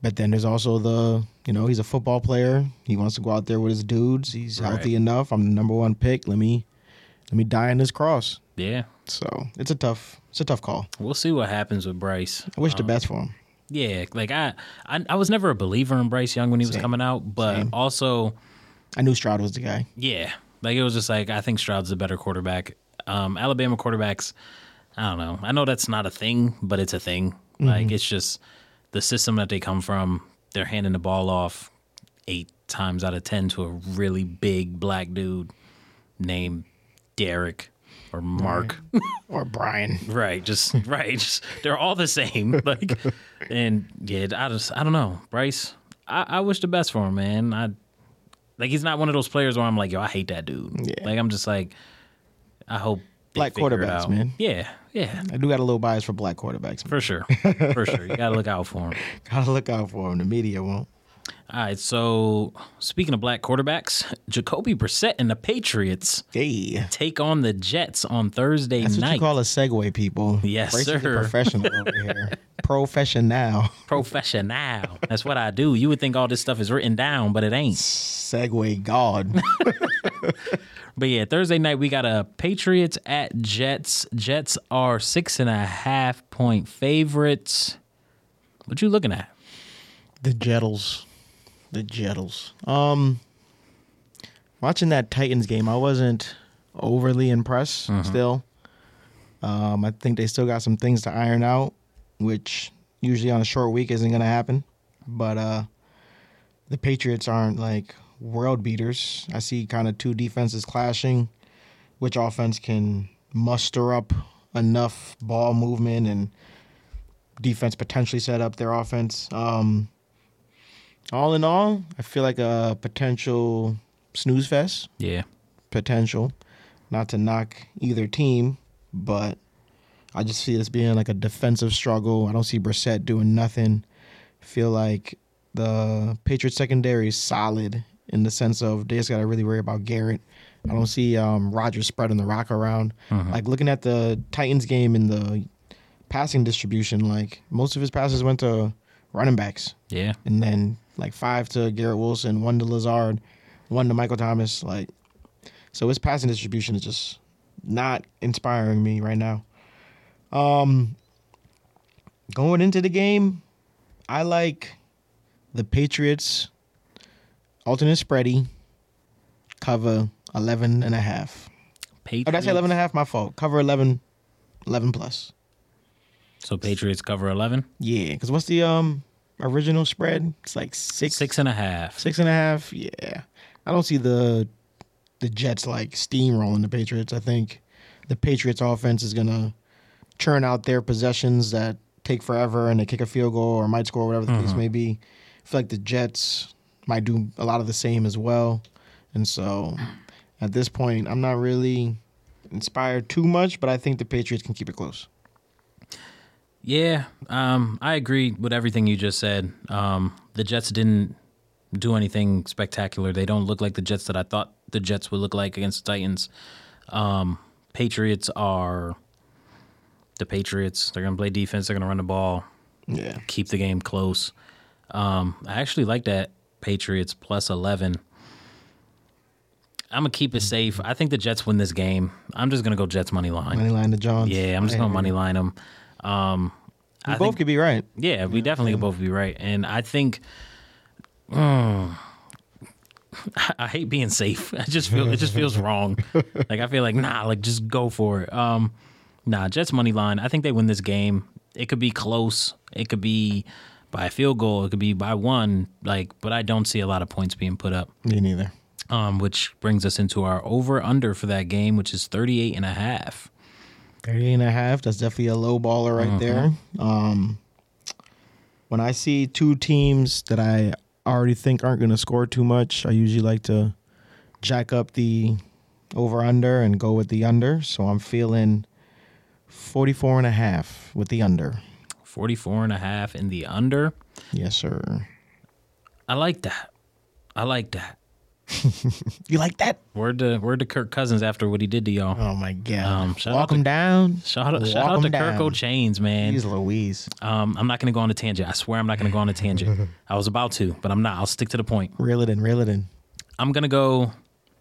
But then there's also the, you know, he's a football player. He wants to go out there with his dudes. He's Right. healthy enough. I'm the number one pick. Let me let me die on this cross. Yeah. So it's a tough it's a tough call. We'll see what happens with Bryce. I wish the best for him. Yeah, like I, I, I was never a believer in Bryce Young when he was Same. coming out, but Same. also, I knew Stroud was the guy. yeah, like it was just like I think Stroud's a better quarterback. Um, Alabama quarterbacks, I don't know. I know that's not a thing, but it's a thing. Mm-hmm. Like it's just the system that they come from. They're handing the ball off eight times out of ten to a really big black dude named Derek or Mark. Or Brian. Right, just right. Just, they're all the same. Like, and yeah, I just I don't know. Bryce, I, I wish the best for him, man. I like he's not one of those players where I'm like, yo, I hate that dude. Yeah. Like I'm just like, I hope they Black figure it quarterbacks, out. man. Yeah, yeah, I do got a little bias for black quarterbacks. for sure, for sure. You gotta look out for him. Gotta look out for him. The media won't. All right, so speaking of black quarterbacks, Jacoby Brissett and the Patriots Hey. take on the Jets on Thursday That's what night. you call a segue, people. Yes, Brace is a sir. professional over here. Professional. Professional. That's what I do. You would think all this stuff is written down, but it ain't. Segue God. But yeah, Thursday night we got a Patriots at Jets. Jets are six and a half point favorites. What you looking at? The Jettles. The Jettles. Um, watching that Titans game, I wasn't overly impressed still. Um, I think they still got some things to iron out, which usually on a short week isn't going to happen. But uh, the Patriots aren't like world beaters. I see kind of two defenses clashing. Which offense can muster up enough ball movement and defense potentially set up their offense? Um, all in all, I feel like a potential snooze fest. Yeah. Potential. Not to knock either team, but I just see this being like a defensive struggle. I don't see Brissett doing nothing. I feel like the Patriots secondary is solid in the sense of they just got to really worry about Garrett. I don't see um, Rodgers spreading the rock around. Like looking at the Titans game in the passing distribution, like most of his passes went to running backs. Yeah. And then like five to Garrett Wilson, one to Lazard, one to Michael Thomas. Like, so his passing distribution is just not inspiring me right now. Um, going into the game, I like the Patriots alternate spready cover eleven and a half. Patriots. Oh, did I say eleven and a half? My fault. Cover eleven, eleven plus. So Patriots cover eleven? Yeah, because what's the um original spread? It's like six, Six and a half. six and a half. Yeah, I don't see the the Jets like steamrolling the Patriots. I think the Patriots offense is gonna churn out their possessions that take forever and they kick a field goal or might score, whatever the case may be. I feel like the Jets might do a lot of the same as well, and so at this point, I'm not really inspired too much, but I think the Patriots can keep it close. Yeah, um, I agree with everything you just said. Um, the Jets didn't do anything spectacular. They don't look like the Jets that I thought the Jets would look like against the Titans. Um, Patriots are the Patriots. They're going to play defense. They're going to run the ball, Yeah. keep the game close. Um, I actually like that Patriots plus eleven. I'm going to keep it safe. I think the Jets win this game. I'm just going to go Jets money line. Money line to Johns. Yeah, I'm just going to money line them. Um, We I both think, could be right. yeah, we definitely could both be right. And I think, mm, I hate being safe. I just feel it just feels wrong. Like I feel like nah, like just go for it. Um, nah, Jets money line. I think they win this game. It could be close. It could be by a field goal. It could be by one. Like, but I don't see a lot of points being put up. Me neither. Um, which brings us into our over under for that game, which is thirty-eight and a half. thirty and a half. That's definitely a low baller right there. Um, when I see two teams that I already think aren't going to score too much, I usually like to jack up the over under and go with the under. So I'm feeling forty-four and a half with the under. forty-four and a half in the under. Yes, sir. I like that. I like that. You like that? Word to word to Kirk Cousins after what he did to y'all. Oh my god! Um, shout Walk out to- him down. Shout out, Walk shout out him to down. Kirk O'Chains, man. Jeez Louise. Um, I'm not going to go on a tangent. I swear I'm not going to go on a tangent. I was about to, but I'm not. I'll stick to the point. Reel it in. Reel it in. I'm going to go.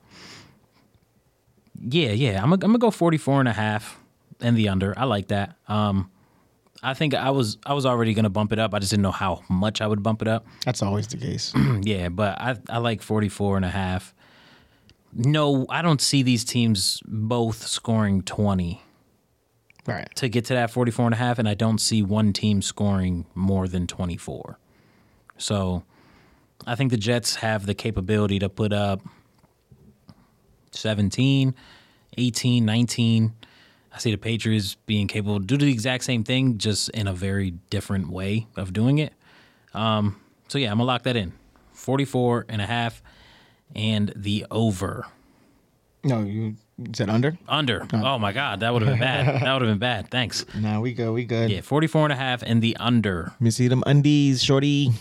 Yeah, yeah. I'm going to go forty-four and a half and the under. I like that. Um, I think I was I was already going to bump it up. I just didn't know how much I would bump it up. That's always the case. Yeah, but I, I like forty-four and a half. No, I don't see these teams both scoring twenty Right. to get to that forty-four and a half, and I don't see one team scoring more than twenty-four. So I think the Jets have the capability to put up seventeen, eighteen, nineteen. I see the Patriots being capable to do the exact same thing, just in a very different way of doing it. Um, so yeah, I'm gonna lock that in. forty-four and a half and the over. No, you said under? Under. Oh my God, that would have been bad. That would have been bad. Thanks. Nah, we good. We good. Yeah, forty-four and a half and the under. Let me see them undies, shorty.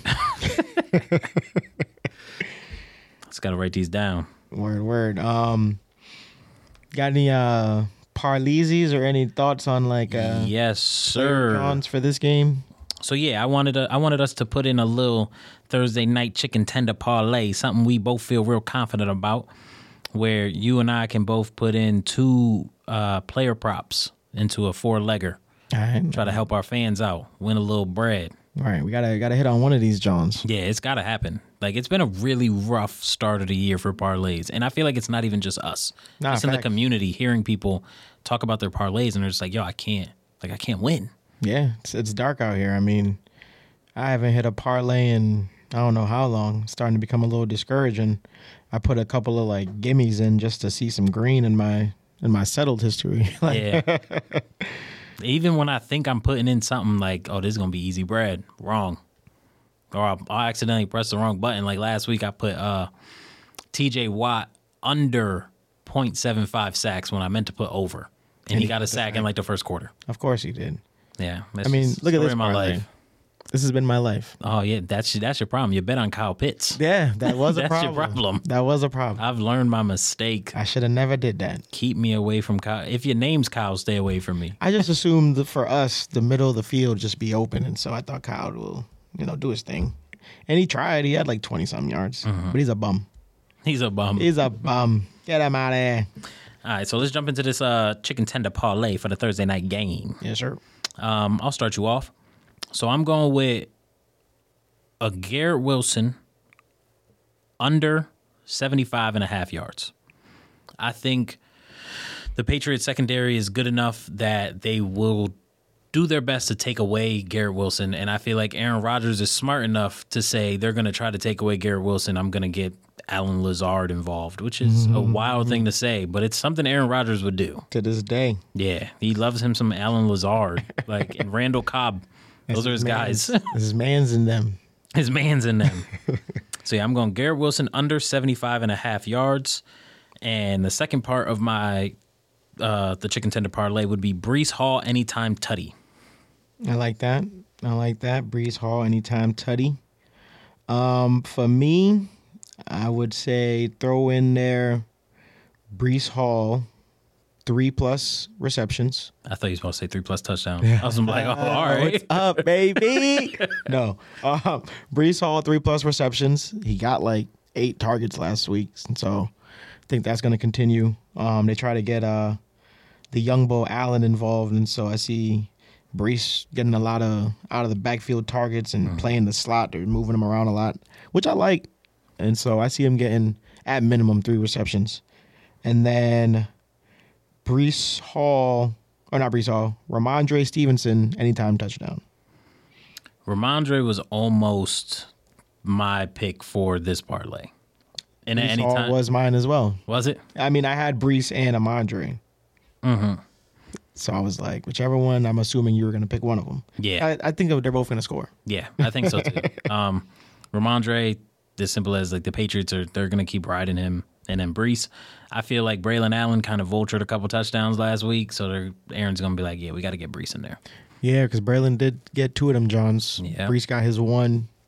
Just got to write these down. Word, word. Um, got any uh parleesies or any thoughts on like uh Yes, sir. cons for this game? So yeah, I wanted to, I wanted us to put in a little Thursday night chicken tender parlay, something we both feel real confident about, where you and I can both put in two uh, player props into a four legger. All right. Try to help our fans out, win a little bread. All right, we gotta gotta hit on one of these Johns. Yeah, it's got to happen. Like, it's been a really rough start of the year for parlays, and I feel like it's not even just us. Nah, it's in the facts. community, hearing people talk about their parlays, and they're just like, "Yo, I can't. Like, I can't win." Yeah, it's, it's dark out here. I mean, I haven't hit a parlay in I don't know how long. It's starting to become a little discouraging. I put a couple of like gimmies in just to see some green in my in my settled history. Like, Yeah. Even when I think I'm putting in something like, "Oh, this is gonna be easy bread," wrong, or I'll, I'll accidentally press the wrong button. Like last week, I put uh, T J Watt under point seven five sacks when I meant to put over, and, And he he got a got the sack in sack. like the first quarter. Of course he did. Yeah, I mean, look at this my parlay. life. This has been my life. Oh yeah, that's that's your problem. You bet on Kyle Pitts. Yeah, that was a That's problem. your problem. That was a problem. I've learned my mistake. I should have never did that. Keep me away from Kyle. If your name's Kyle, stay away from me. I just assumed that for us, the middle of the field just be open, and so I thought Kyle will, you know, do his thing. And he tried. He had like twenty some yards, Mm-hmm. but he's a bum. He's a bum. He's a bum. Get him out of there. All right, so let's jump into this uh, chicken tender parlay for the Thursday night game. Yes, sir. Um, I'll start you off. So I'm going with a Garrett Wilson under seventy-five and a half yards. I think the Patriots secondary is good enough that they will do their best to take away Garrett Wilson. And I feel like Aaron Rodgers is smart enough to say they're going to try to take away Garrett Wilson. I'm going to get Alan Lazard involved, which is a wild thing to say, but it's something Aaron Rodgers would do. To this day. Yeah, he loves him some Alan Lazard, like and Randall Cobb. Those are his guys. This is man's in them. His man's in them. So yeah, I'm going Garrett Wilson under seventy-five and a half yards. And the second part of my uh, the chicken tender parlay would be Brees Hall anytime tutty. I like that. I like that. Brees Hall, anytime tutty. Um, for me, I would say throw in there Brees Hall, three plus receptions. I thought you were supposed to say three plus touchdown. I was like, oh, all right. What's up, baby? No. Um, Brees Hall, three plus receptions. He got like eight targets last week. And so I think that's going to continue. Um, they try to get uh, the young Bo Allen involved. And so I see Brees getting a lot of out of the backfield targets and playing the slot. They're moving him around a lot, which I like. And so I see him getting, at minimum, three receptions. And then Brees Hall, or not Brees Hall, Ramondre Stevenson, anytime touchdown. Ramondre was almost my pick for this parlay. And at Brees any Hall time, was mine as well. was it? I mean, I had Brees and Ramondre. Mm-hmm. So I was like, whichever one, I'm assuming you were going to pick one of them. Yeah. I, I think they're both going to score. Yeah, I think so too. um, Ramondre, as simple as like the Patriots are, they're gonna keep riding him, and then Brees. I feel like Braylon Allen kind of vultured a couple touchdowns last week, so they're, Aaron's gonna be like, yeah, we got to get Brees in there. Yeah, because Braylon did get two of them, Johns. Yeah. Brees got his one.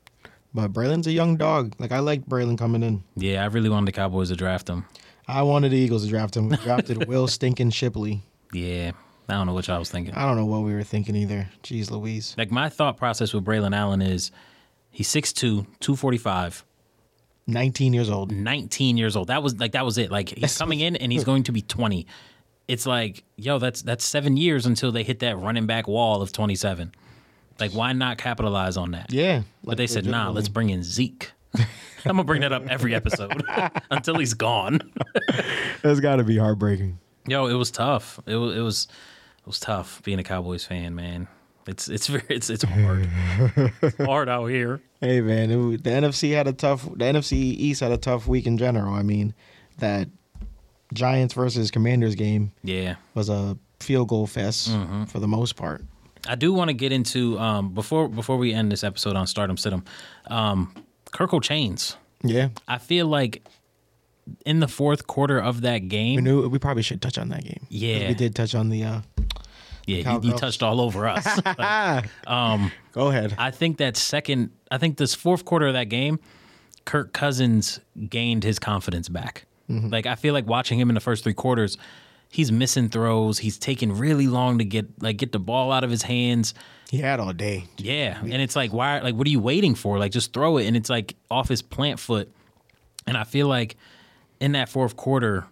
But Braylon's a young dog. Like, I like Braylon coming in. Yeah, I really wanted the Cowboys to draft him. I wanted the Eagles to draft him. We drafted Will Stinkin' Shipley. Yeah, I don't know what y'all was thinking. I don't know what we were thinking either. Jeez Louise. Like, my thought process with Braylon Allen is he's six two, two forty-five, nineteen years old. nineteen years old. That was like that was it. Like, he's coming in and he's going to be twenty. It's like, yo, that's that's seven years until they hit that running back wall of twenty-seven. Like, why not capitalize on that? Yeah. But like they said, nah, let's bring in Zeke. I'm going to bring that up every episode until he's gone. That's got to be heartbreaking. Yo, it was tough. It was, it was it was tough being a Cowboys fan, man. It's it's very it's it's hard. It's hard out here. Hey, man, it, the N F C had a tough, the N F C East had a tough week in general. I mean, that Giants versus Commanders game Yeah. was a field goal fest Mm-hmm. for the most part. I do want to get into, um, before before we end this episode on Stardom Stidham, um, Kirkle Chains. Yeah. I feel like in the fourth quarter of that We game, knew we probably should touch on that game. Yeah. We did touch on the uh yeah, you, you Cowgirls. touched all over us. Like, um, Go ahead. I think that second, I think this fourth quarter of that game, Kirk Cousins gained his confidence back. Mm-hmm. Like, I feel like watching him in the first three quarters, he's missing throws. He's taking really long to get like get the ball out of his hands. He had all day. Yeah, and it's like, why? Like, what are you waiting for? Like, just throw it, and it's like off his plant foot. And I feel like in that fourth quarter,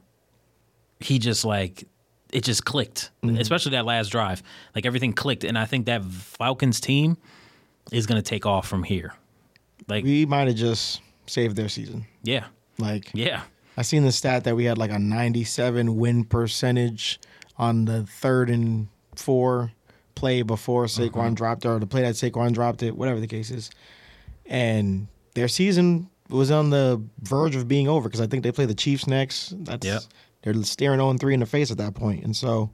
he just like it just clicked, Mm-hmm. especially that last drive. Like, everything clicked, and I think that Falcons team is going to take off from here. Like, We might have just saved their season. yeah, Like, yeah, I seen the stat that we had like a ninety-seven win percentage on the third and four play before Saquon Mm-hmm. dropped it, or the play that Saquon dropped it, whatever the case is. And their season was on the verge of being over because I think they play the Chiefs next. That's Yep. They're staring oh and three in the face at that point. And so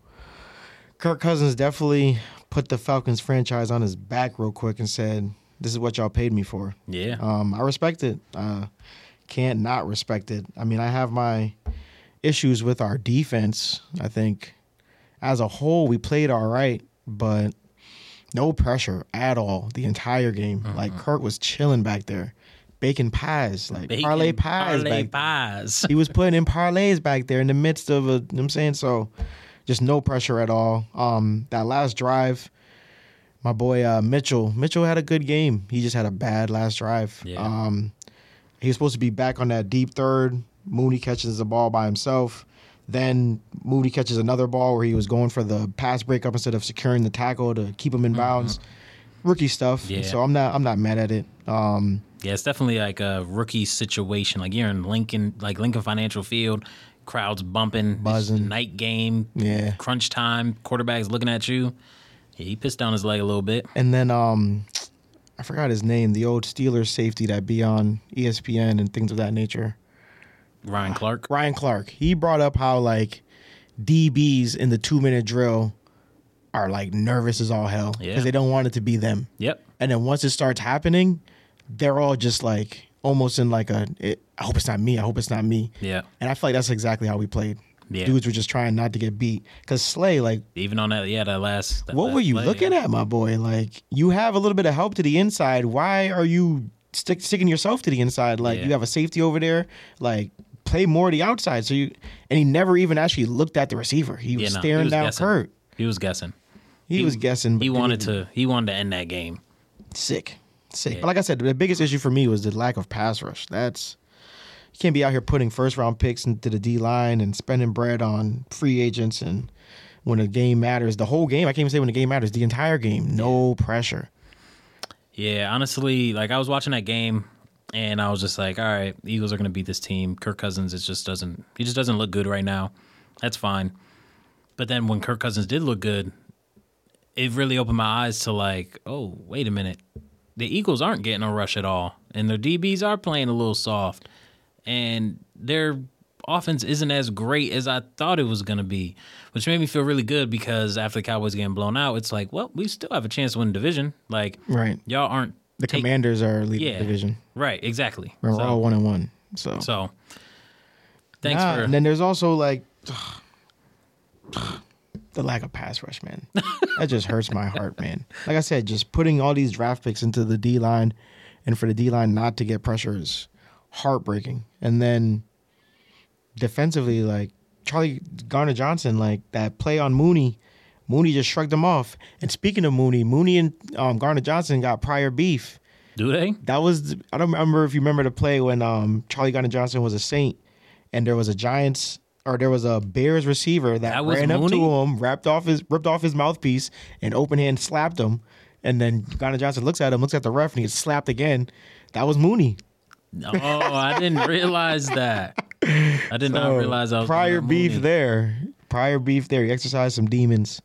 Kirk Cousins definitely put the Falcons franchise on his back real quick and said, this is what y'all paid me for. yeah. Um, I respect it. Uh, can't not respect it. I mean, I have my issues with our defense. I think as a whole, we played all right, but no pressure at all the entire game. Mm-hmm. Like, Kirk was chilling back there, baking pies, like Bacon, parlay pies. parlay back pies. he was putting in parlays back there in the midst of a, you know what I'm saying? So just no pressure at all. Um, that last drive, my boy uh, Mitchell, Mitchell had a good game. He just had a bad last drive. Yeah. Um, he was supposed to be back on that deep third. Mooney catches the ball by himself. Then Mooney catches another ball where he was going for the pass breakup instead of securing the tackle to keep him in bounds. Rookie stuff. Yeah. So I'm not I'm not mad at it. Um, Yeah, it's definitely like a rookie situation. Like, you're in Lincoln, like Lincoln Financial Field, crowds bumping, it's Buzzing. night game, Yeah. crunch time, quarterback's looking at you. Yeah, he pissed down his leg a little bit. And then um, I forgot his name, the old Steelers safety that be on E S P N and things of that nature. Ryan Clark. Ryan Clark. He brought up how like D Bs in the two minute drill are like nervous as all hell because Yeah. they don't want it to be them. Yep. And then once it starts happening, they're all just like almost in like a, it, I hope it's not me. I hope it's not me. Yeah. And I feel like that's exactly how we played. Yeah. Dudes were just trying not to get beat. Because Slay, like, Even on that, yeah, that last. That what last were you play, looking yeah. at, my boy? Like, you have a little bit of help to the inside. Why are you stick, sticking yourself to the inside? Like, Yeah. you have a safety over there. Like, play more to the outside. So you, and he never even actually looked at the receiver. He was Yeah, no, he staring was down guessing. Kurt. He was guessing. He, He- was guessing. But He didn't wanted even- to. He wanted to end that game. sick, sick. Yeah. But like I said, the biggest issue for me was the lack of pass rush. That's you can't be out here putting first round picks into the D line and spending bread on free agents. And when the game matters, the whole game. I can't even say when the game matters. The entire game, no pressure. Yeah, honestly, like, I was watching that game and I was just like, all right, Eagles are going to beat this team. Kirk Cousins, it just doesn't. He just doesn't look good right now. That's fine. But then when Kirk Cousins did look good, it really opened my eyes to like, oh, wait a minute. The Eagles aren't getting a rush at all, and their D Bs are playing a little soft, and their offense isn't as great as I thought it was going to be, which made me feel really good because after the Cowboys getting blown out, it's like, well, we still have a chance to win the division. Like, Right. y'all aren't The take- Commanders are leading Yeah. the division. right, exactly. We're so, all one and one. So, so thanks Nah, for and then there's also like the lack of pass rush, man. That just hurts my heart, man. Like I said, just putting all these draft picks into the D line and for the D-line not to get pressure is heartbreaking. And then defensively, like Charlie Gardner-Johnson, like that play on Mooney, Mooney just shrugged him off. And speaking of Mooney, Mooney and um, Gardner-Johnson got prior beef. Do they? That was, I don't remember if you remember the play when um, Charlie Gardner-Johnson was a Saint and there was a Giants or there was a Bears receiver that, That was ran up Mooney? to him, wrapped off his, ripped off his mouthpiece, and open hand slapped him. And then Gardner-Johnson looks at him, looks at the ref, and he gets slapped again. That was Mooney. Oh, I didn't realize that. I did not So, realize I was prior going beef Mooney. there. Prior beef there. He exercised some demons.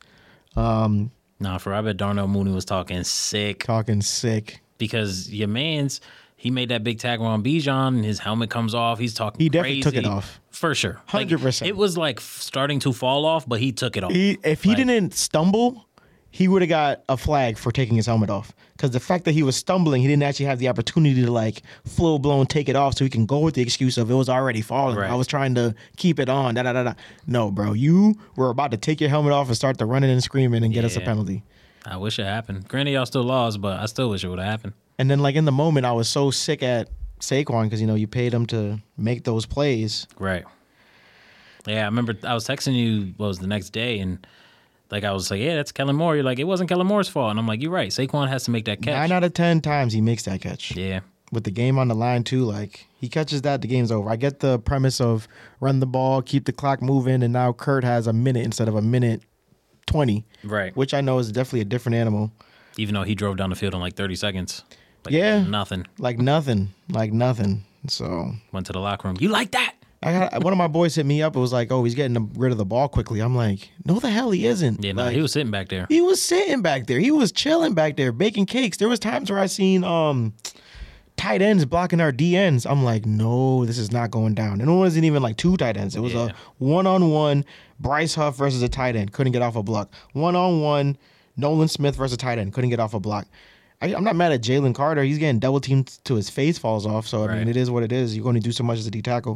Um, Nah, for I bet Darnell Mooney was talking sick talking sick. because your man's he made that big tackle on Bijan and his helmet comes off. He's talking. He definitely crazy. took it off. For sure. one hundred percent. Like, it was like starting to fall off, but he took it off. He, if he Like- didn't stumble, he would have got a flag for taking his helmet off. Because the fact that he was stumbling, he didn't actually have the opportunity to like full blown take it off, so he can go with the excuse of it was already falling. Right. I was trying to keep it on. Da da da da. No, bro, you were about to take your helmet off and start to running and screaming and get us a Yeah. penalty. I wish it happened. Granted, y'all still lost, but I still wish it would have happened. And then like in the moment, I was so sick at Saquon because you know you paid him to make those plays. Right. Yeah, I remember I was texting you, what was the next day, and like I was like, yeah, that's Kellen Moore. You're like, it wasn't Kellen Moore's fault. And I'm like, you're right. Saquon has to make that catch. Nine out of ten times he makes that catch. Yeah. With the game on the line too, like he catches that, the game's over. I get the premise of run the ball, keep the clock moving, and now Kurt has a minute instead of a minute twenty, Right. which I know is definitely a different animal. Even though he drove down the field in like thirty seconds. Like Yeah. Nothing. Like nothing, like nothing. So Went to the locker room. You like that? I got one of my boys hit me up. It was like, oh, he's getting rid of the ball quickly. I'm like, no, the hell he isn't. Yeah, no, Like, he was sitting back there. He was sitting back there. He was chilling back there, baking cakes. There was times where I seen um tight ends blocking our D Ns. I'm like, no, this is not going down. And it wasn't even like two tight ends. It was Yeah. a one-on-one Bryce Huff versus a tight end. Couldn't get off a block. One-on-one Nolan Smith versus a tight end. Couldn't get off a block. I, I'm not mad at Jalen Carter. He's getting double teamed to his face falls off. So, I Right. mean, it is what it is. You're going to do so much as a D tackle.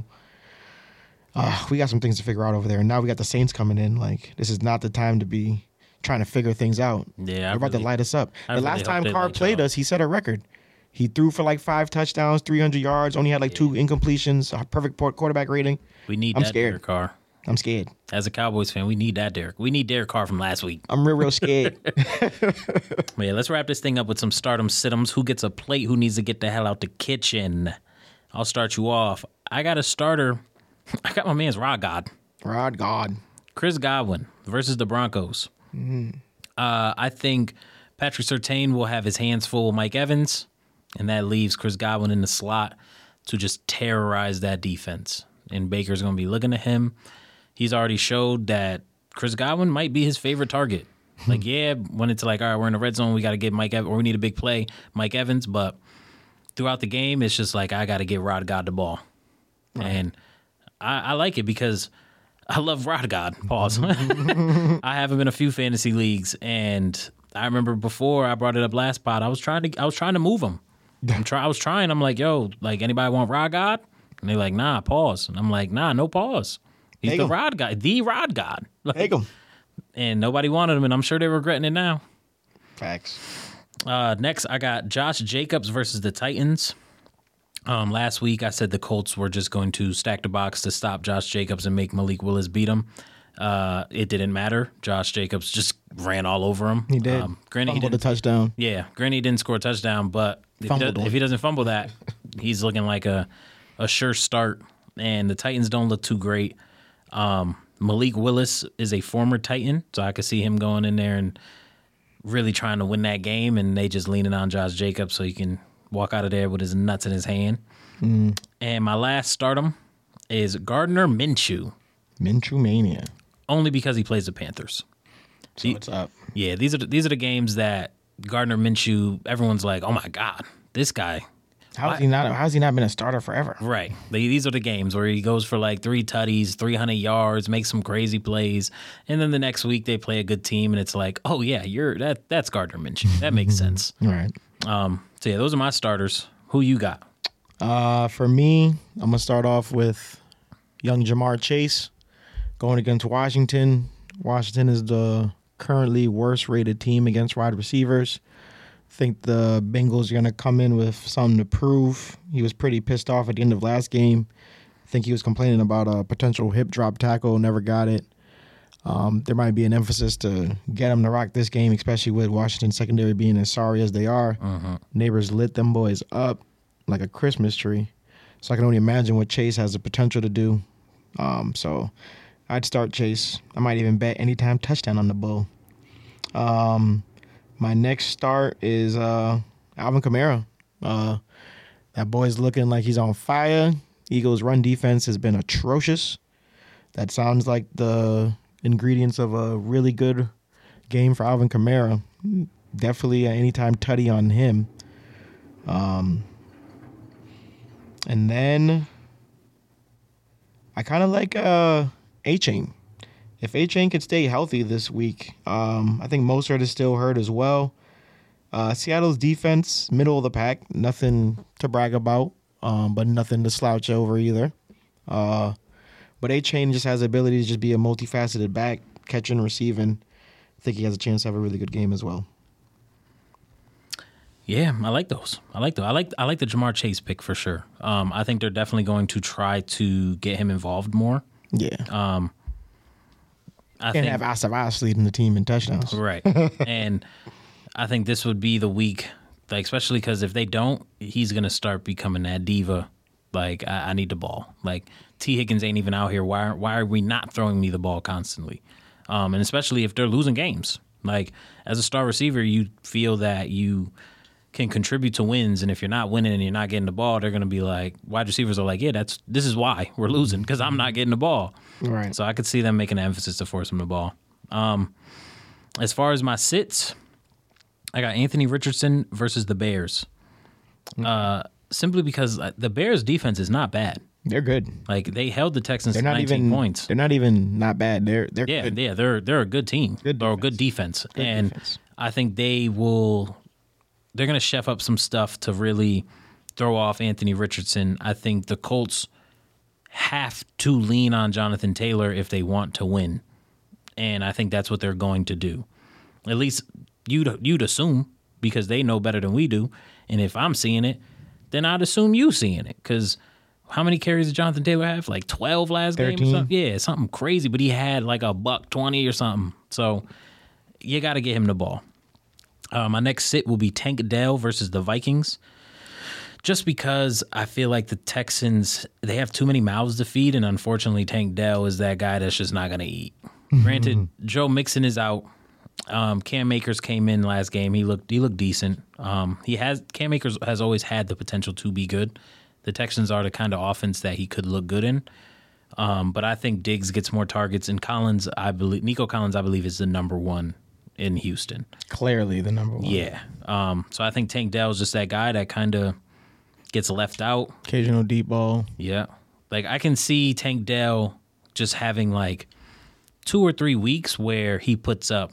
Uh, we got some things to figure out over there. And now we got the Saints coming in. Like, this is not the time to be trying to figure things out. Yeah, I They're about really- to light us up. I the really last hope time they Carr light y'all played up. us, he set a record. He threw for like five touchdowns, three hundred yards, only had like two incompletions, a perfect port- quarterback rating. We need I'm that scared. Derek Carr. I'm scared. As a Cowboys fan, we need that Derek. We need Derek Carr from last week. I'm real, real scared. But yeah, let's wrap this thing up with some stardom situms. Who gets a plate? Who needs to get the hell out the kitchen? I'll start you off. I got a starter. I got my man's Rod God. Rod God. Chris Godwin versus the Broncos. Uh, I think Patrick Surtain will have his hands full with Mike Evans, and that leaves Chris Godwin in the slot to just terrorize that defense. And Baker's going to be looking at him. He's already showed that Chris Godwin might be his favorite target. Like, yeah, when it's like, all right, we're in the red zone, we got to get Mike Evans, or we need a big play, Mike Evans. But throughout the game, it's just like, I got to get Rod God the ball. And I, I like it because I love Rod God. Pause. I have him in a few fantasy leagues, and I remember before I brought it up last pod, I was trying to I was trying to move him. I'm try, I was trying. I'm like, yo, like anybody want Rod God? And they're like, nah, pause. And I'm like, nah, no pause. He's Take the him. Rod God, the Rod God. Like, Take him. and nobody wanted him, and I'm sure they're regretting it now. Facts. Uh, next, I got Josh Jacobs versus the Titans. Um, last week, I said the Colts were just going to stack the box to stop Josh Jacobs and make Malik Willis beat him. Uh, it didn't matter. Josh Jacobs just ran all over him. He did. Um, granted, he Fumbled didn't, a touchdown. yeah, granted, he didn't score a touchdown, but if he, Fumbled does, one. if he doesn't fumble that, he's looking like a, a sure start. And the Titans don't look too great. Um, Malik Willis is a former Titan, so I could see him going in there and really trying to win that game, and they just leaning on Josh Jacobs so he can walk out of there with his nuts in his hand. Mm. And my last stardom is Gardner Minshew, Minshew Mania. only because he plays the Panthers. So what's up? Yeah, these are the, these are the games that Gardner Minshew, everyone's like, oh my God, this guy. How's he not? How's he not been a starter forever? Right. They, these are the games where he goes for like three tutties, three hundred yards, makes some crazy plays, and then the next week they play a good team, and it's like, oh yeah, you're that that's Gardner Minshew. That makes sense. All right. Um, so yeah, those are my starters. Who you got? Uh, for me, I'm gonna start off with young Jamar Chase going against Washington. Washington is the currently worst rated team against wide receivers. think the Bengals are going to come in with something to prove. He was pretty pissed off at the end of last game. I think he was complaining about a potential hip drop tackle, never got it. Um, there might be an emphasis to get him to rock this game, especially with Washington secondary being as sorry as they are. Uh-huh. Neighbors lit them boys up like a Christmas tree. So I can only imagine what Chase has the potential to do. Um, so I'd start Chase. I might even bet anytime touchdown on the Bull. Um, my next start is uh, Alvin Kamara. Uh, that boy's looking like he's on fire. Eagles' run defense has been atrocious. That sounds like the ingredients of a really good game for Alvin Kamara. Definitely an anytime tutty on him. Um, and then I kind of like uh, A-Chain. If A-Chain could stay healthy this week, um, I think Mostert is still hurt as well. Uh, Seattle's defense, middle of the pack, nothing to brag about, um, but nothing to slouch over either. Uh, but A-Chain just has the ability to just be a multifaceted back, catching, receiving. I think he has a chance to have a really good game as well. Yeah, I like those. I like those. I like I like the Jamar Chase pick for sure. Um, I think they're definitely going to try to get him involved more. Yeah. Um, I Can't think, have Asavas leading the team in touchdowns. Right. And I think this would be the week, like especially because if they don't, he's going to start becoming that diva. Like, I, I need the ball. Like, T. Higgins ain't even out here. Why, why are we not throwing me the ball constantly? Um, and especially if they're losing games. Like, as a star receiver, you feel that you can contribute to wins, and if you're not winning and you're not getting the ball, they're going to be like, wide receivers are like, yeah, that's this is why we're losing, because I'm not getting the ball. Right. So I could see them making an emphasis to force him the ball. Um, as far as my sits, I got Anthony Richardson versus the Bears. Uh, simply because the Bears' defense is not bad. They're good. Like, they held the Texans They're to not nineteen even points. They're not even not bad. They're they're Yeah, good. yeah, they're they're a good team. Good or a good defense. Good and defense. I think they will they're gonna chef up some stuff to really throw off Anthony Richardson. I think the Colts have to lean on Jonathan Taylor if they want to win. And I think that's what they're going to do. At least you'd you'd assume, because they know better than we do. And if I'm seeing it, then I'd assume you seeing it. Because how many carries did Jonathan Taylor have? Like twelve last game or something? Yeah, something crazy. But he had like a buck twenty or something. So you got to get him the ball. Uh, my next sit will be Tank Dell versus the Vikings. Just because I feel like the Texans, they have too many mouths to feed. And unfortunately, Tank Dell is that guy that's just not going to eat. Granted, Joe Mixon is out. Um, Cam Akers came in last game. He looked he looked decent. Um, he has Cam Akers has always had the potential to be good. The Texans are the kind of offense that he could look good in. Um, but I think Diggs gets more targets, and Collins, I believe Nico Collins, I believe, is the number one in Houston. Clearly the number one. Yeah. Um, so I think Tank Dell is just that guy that kind of gets left out. Occasional deep ball. Yeah. Like, I can see Tank Dell just having like two or three weeks where he puts up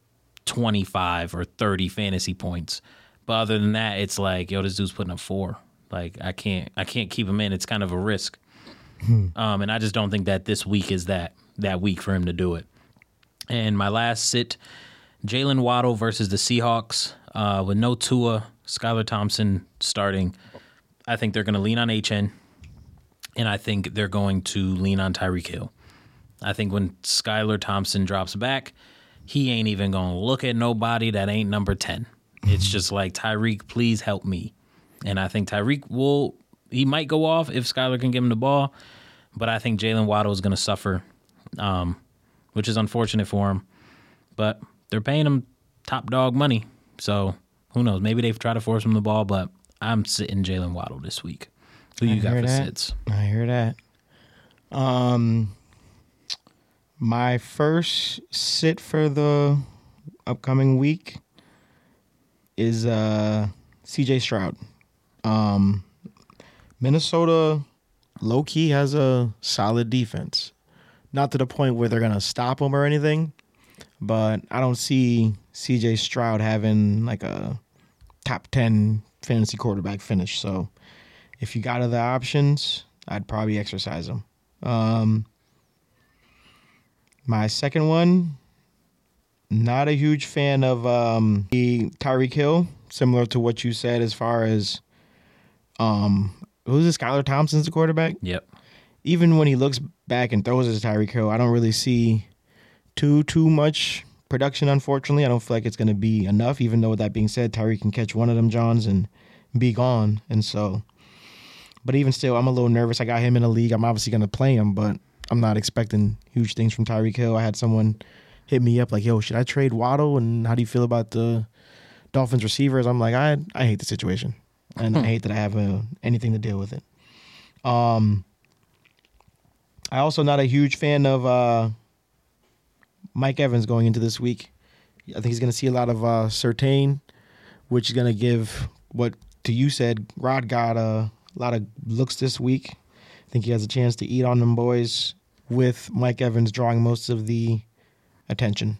twenty-five or thirty fantasy points. But other than that, it's like, yo, this dude's putting up four. Like, I can't I can't keep him in. It's kind of a risk. um, and I just don't think that this week is that that week for him to do it. And my last sit, Jalen Waddle versus the Seahawks. Uh, with no Tua, Skylar Thompson starting, I think they're going to lean on H N, and I think they're going to lean on Tyreek Hill. I think when Skylar Thompson drops back, he ain't even going to look at nobody that ain't number ten. It's just like, Tyreek, please help me. And I think Tyreek will, he might go off if Skylar can give him the ball, but I think Jalen Waddle is going to suffer, um, which is unfortunate for him. But they're paying him top dog money, so who knows? Maybe they've tried to force him the ball, but I'm sitting Jalen Waddle this week. Who you I got hear for that. sits? I hear that. Um, my first sit for the upcoming week is uh, C J Stroud. Um, Minnesota low-key has a solid defense. Not to the point where they're going to stop him or anything, but I don't see C J Stroud having like a top ten fantasy quarterback finish. So if you got other options, I'd probably exercise them. Um, my second one, not a huge fan of um, the Tyreek Hill. similar to what you said as far as um, who's it? Skylar Thompson's the quarterback. Yep. Even when he looks back and throws it to Tyreek Hill, I don't really see too too much production. Unfortunately, I don't feel like it's going to be enough. Even though with that being said, Tyreek can catch one of them Johns and be gone, and so. But even still, I'm a little nervous. I got him in the league. I'm obviously going to play him, but I'm not expecting huge things from Tyreek Hill. I had someone hit me up like, yo, should I trade Waddle? And how do you feel about the Dolphins receivers? I'm like, I I hate the situation. And I hate that I have uh, anything to deal with it. Um, I also not a huge fan of uh, Mike Evans going into this week. I think he's going to see a lot of uh, Surtain, which is going to give what, to you said, Rod got a lot of looks this week. I think he has a chance to eat on them boys with Mike Evans drawing most of the attention.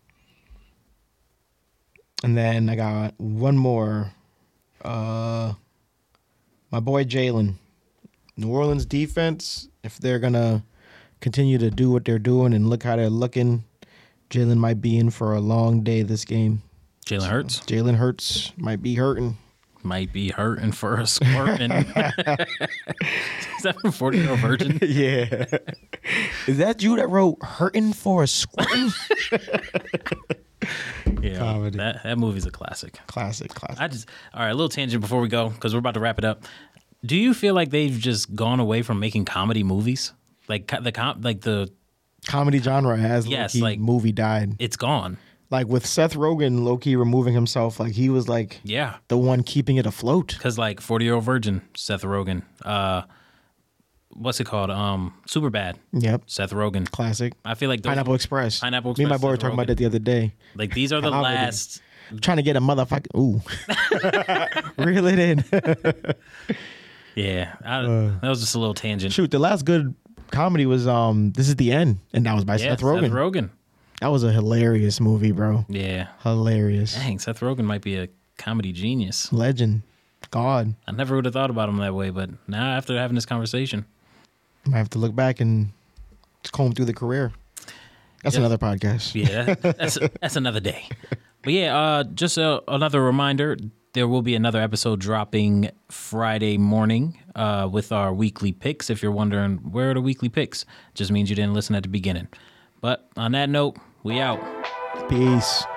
And then I got one more. Uh, my boy Jalen. New Orleans defense, if they're going to continue to do what they're doing and look how they're looking, Jalen might be in for a long day this game. Jalen Hurts? So Jalen Hurts might be hurting. Might be hurting for a squirting. Is that from forty-year-old Virgin? Yeah. Is that you that wrote hurting for a squirting? Yeah, Comedy. that that movie's a classic. Classic, classic. I just all right. A little tangent before we go because we're about to wrap it up. Do you feel like they've just gone away from making comedy movies? Like co- the com- like the Comedy genre has Yes, low-key like- movie died. it's gone. Like with Seth Rogen low-key removing himself, like he was like Yeah, the one keeping it afloat. because like forty-year-old Virgin, Seth Rogen. Uh, what's it called? Um, Superbad, Yep. Seth Rogen. Classic. I feel like those, Pineapple Express. Pineapple Me and my Express, boy were Seth talking about Rogen. that the other day. Like these are the Comedy. last. I'm trying to get a motherfucker. Ooh. Reel it in. Yeah, I, Uh. that was just a little tangent. Shoot, the last good comedy was um This Is the End, and that was by Yeah, Seth Rogen. Seth Rogen. That was a hilarious movie, bro. Yeah. Hilarious. Dang, Seth Rogen might be a comedy genius. Legend. God. I never would have thought about him that way, but now after having this conversation, Might have to look back and comb through the career. That's Yeah. another podcast. yeah, that- that's that's another day. But yeah, uh, just a, another reminder: there will be another episode dropping Friday morning uh, with our weekly picks. If you're wondering where are the weekly picks, just means you didn't listen at the beginning. But on that note, we out. Peace.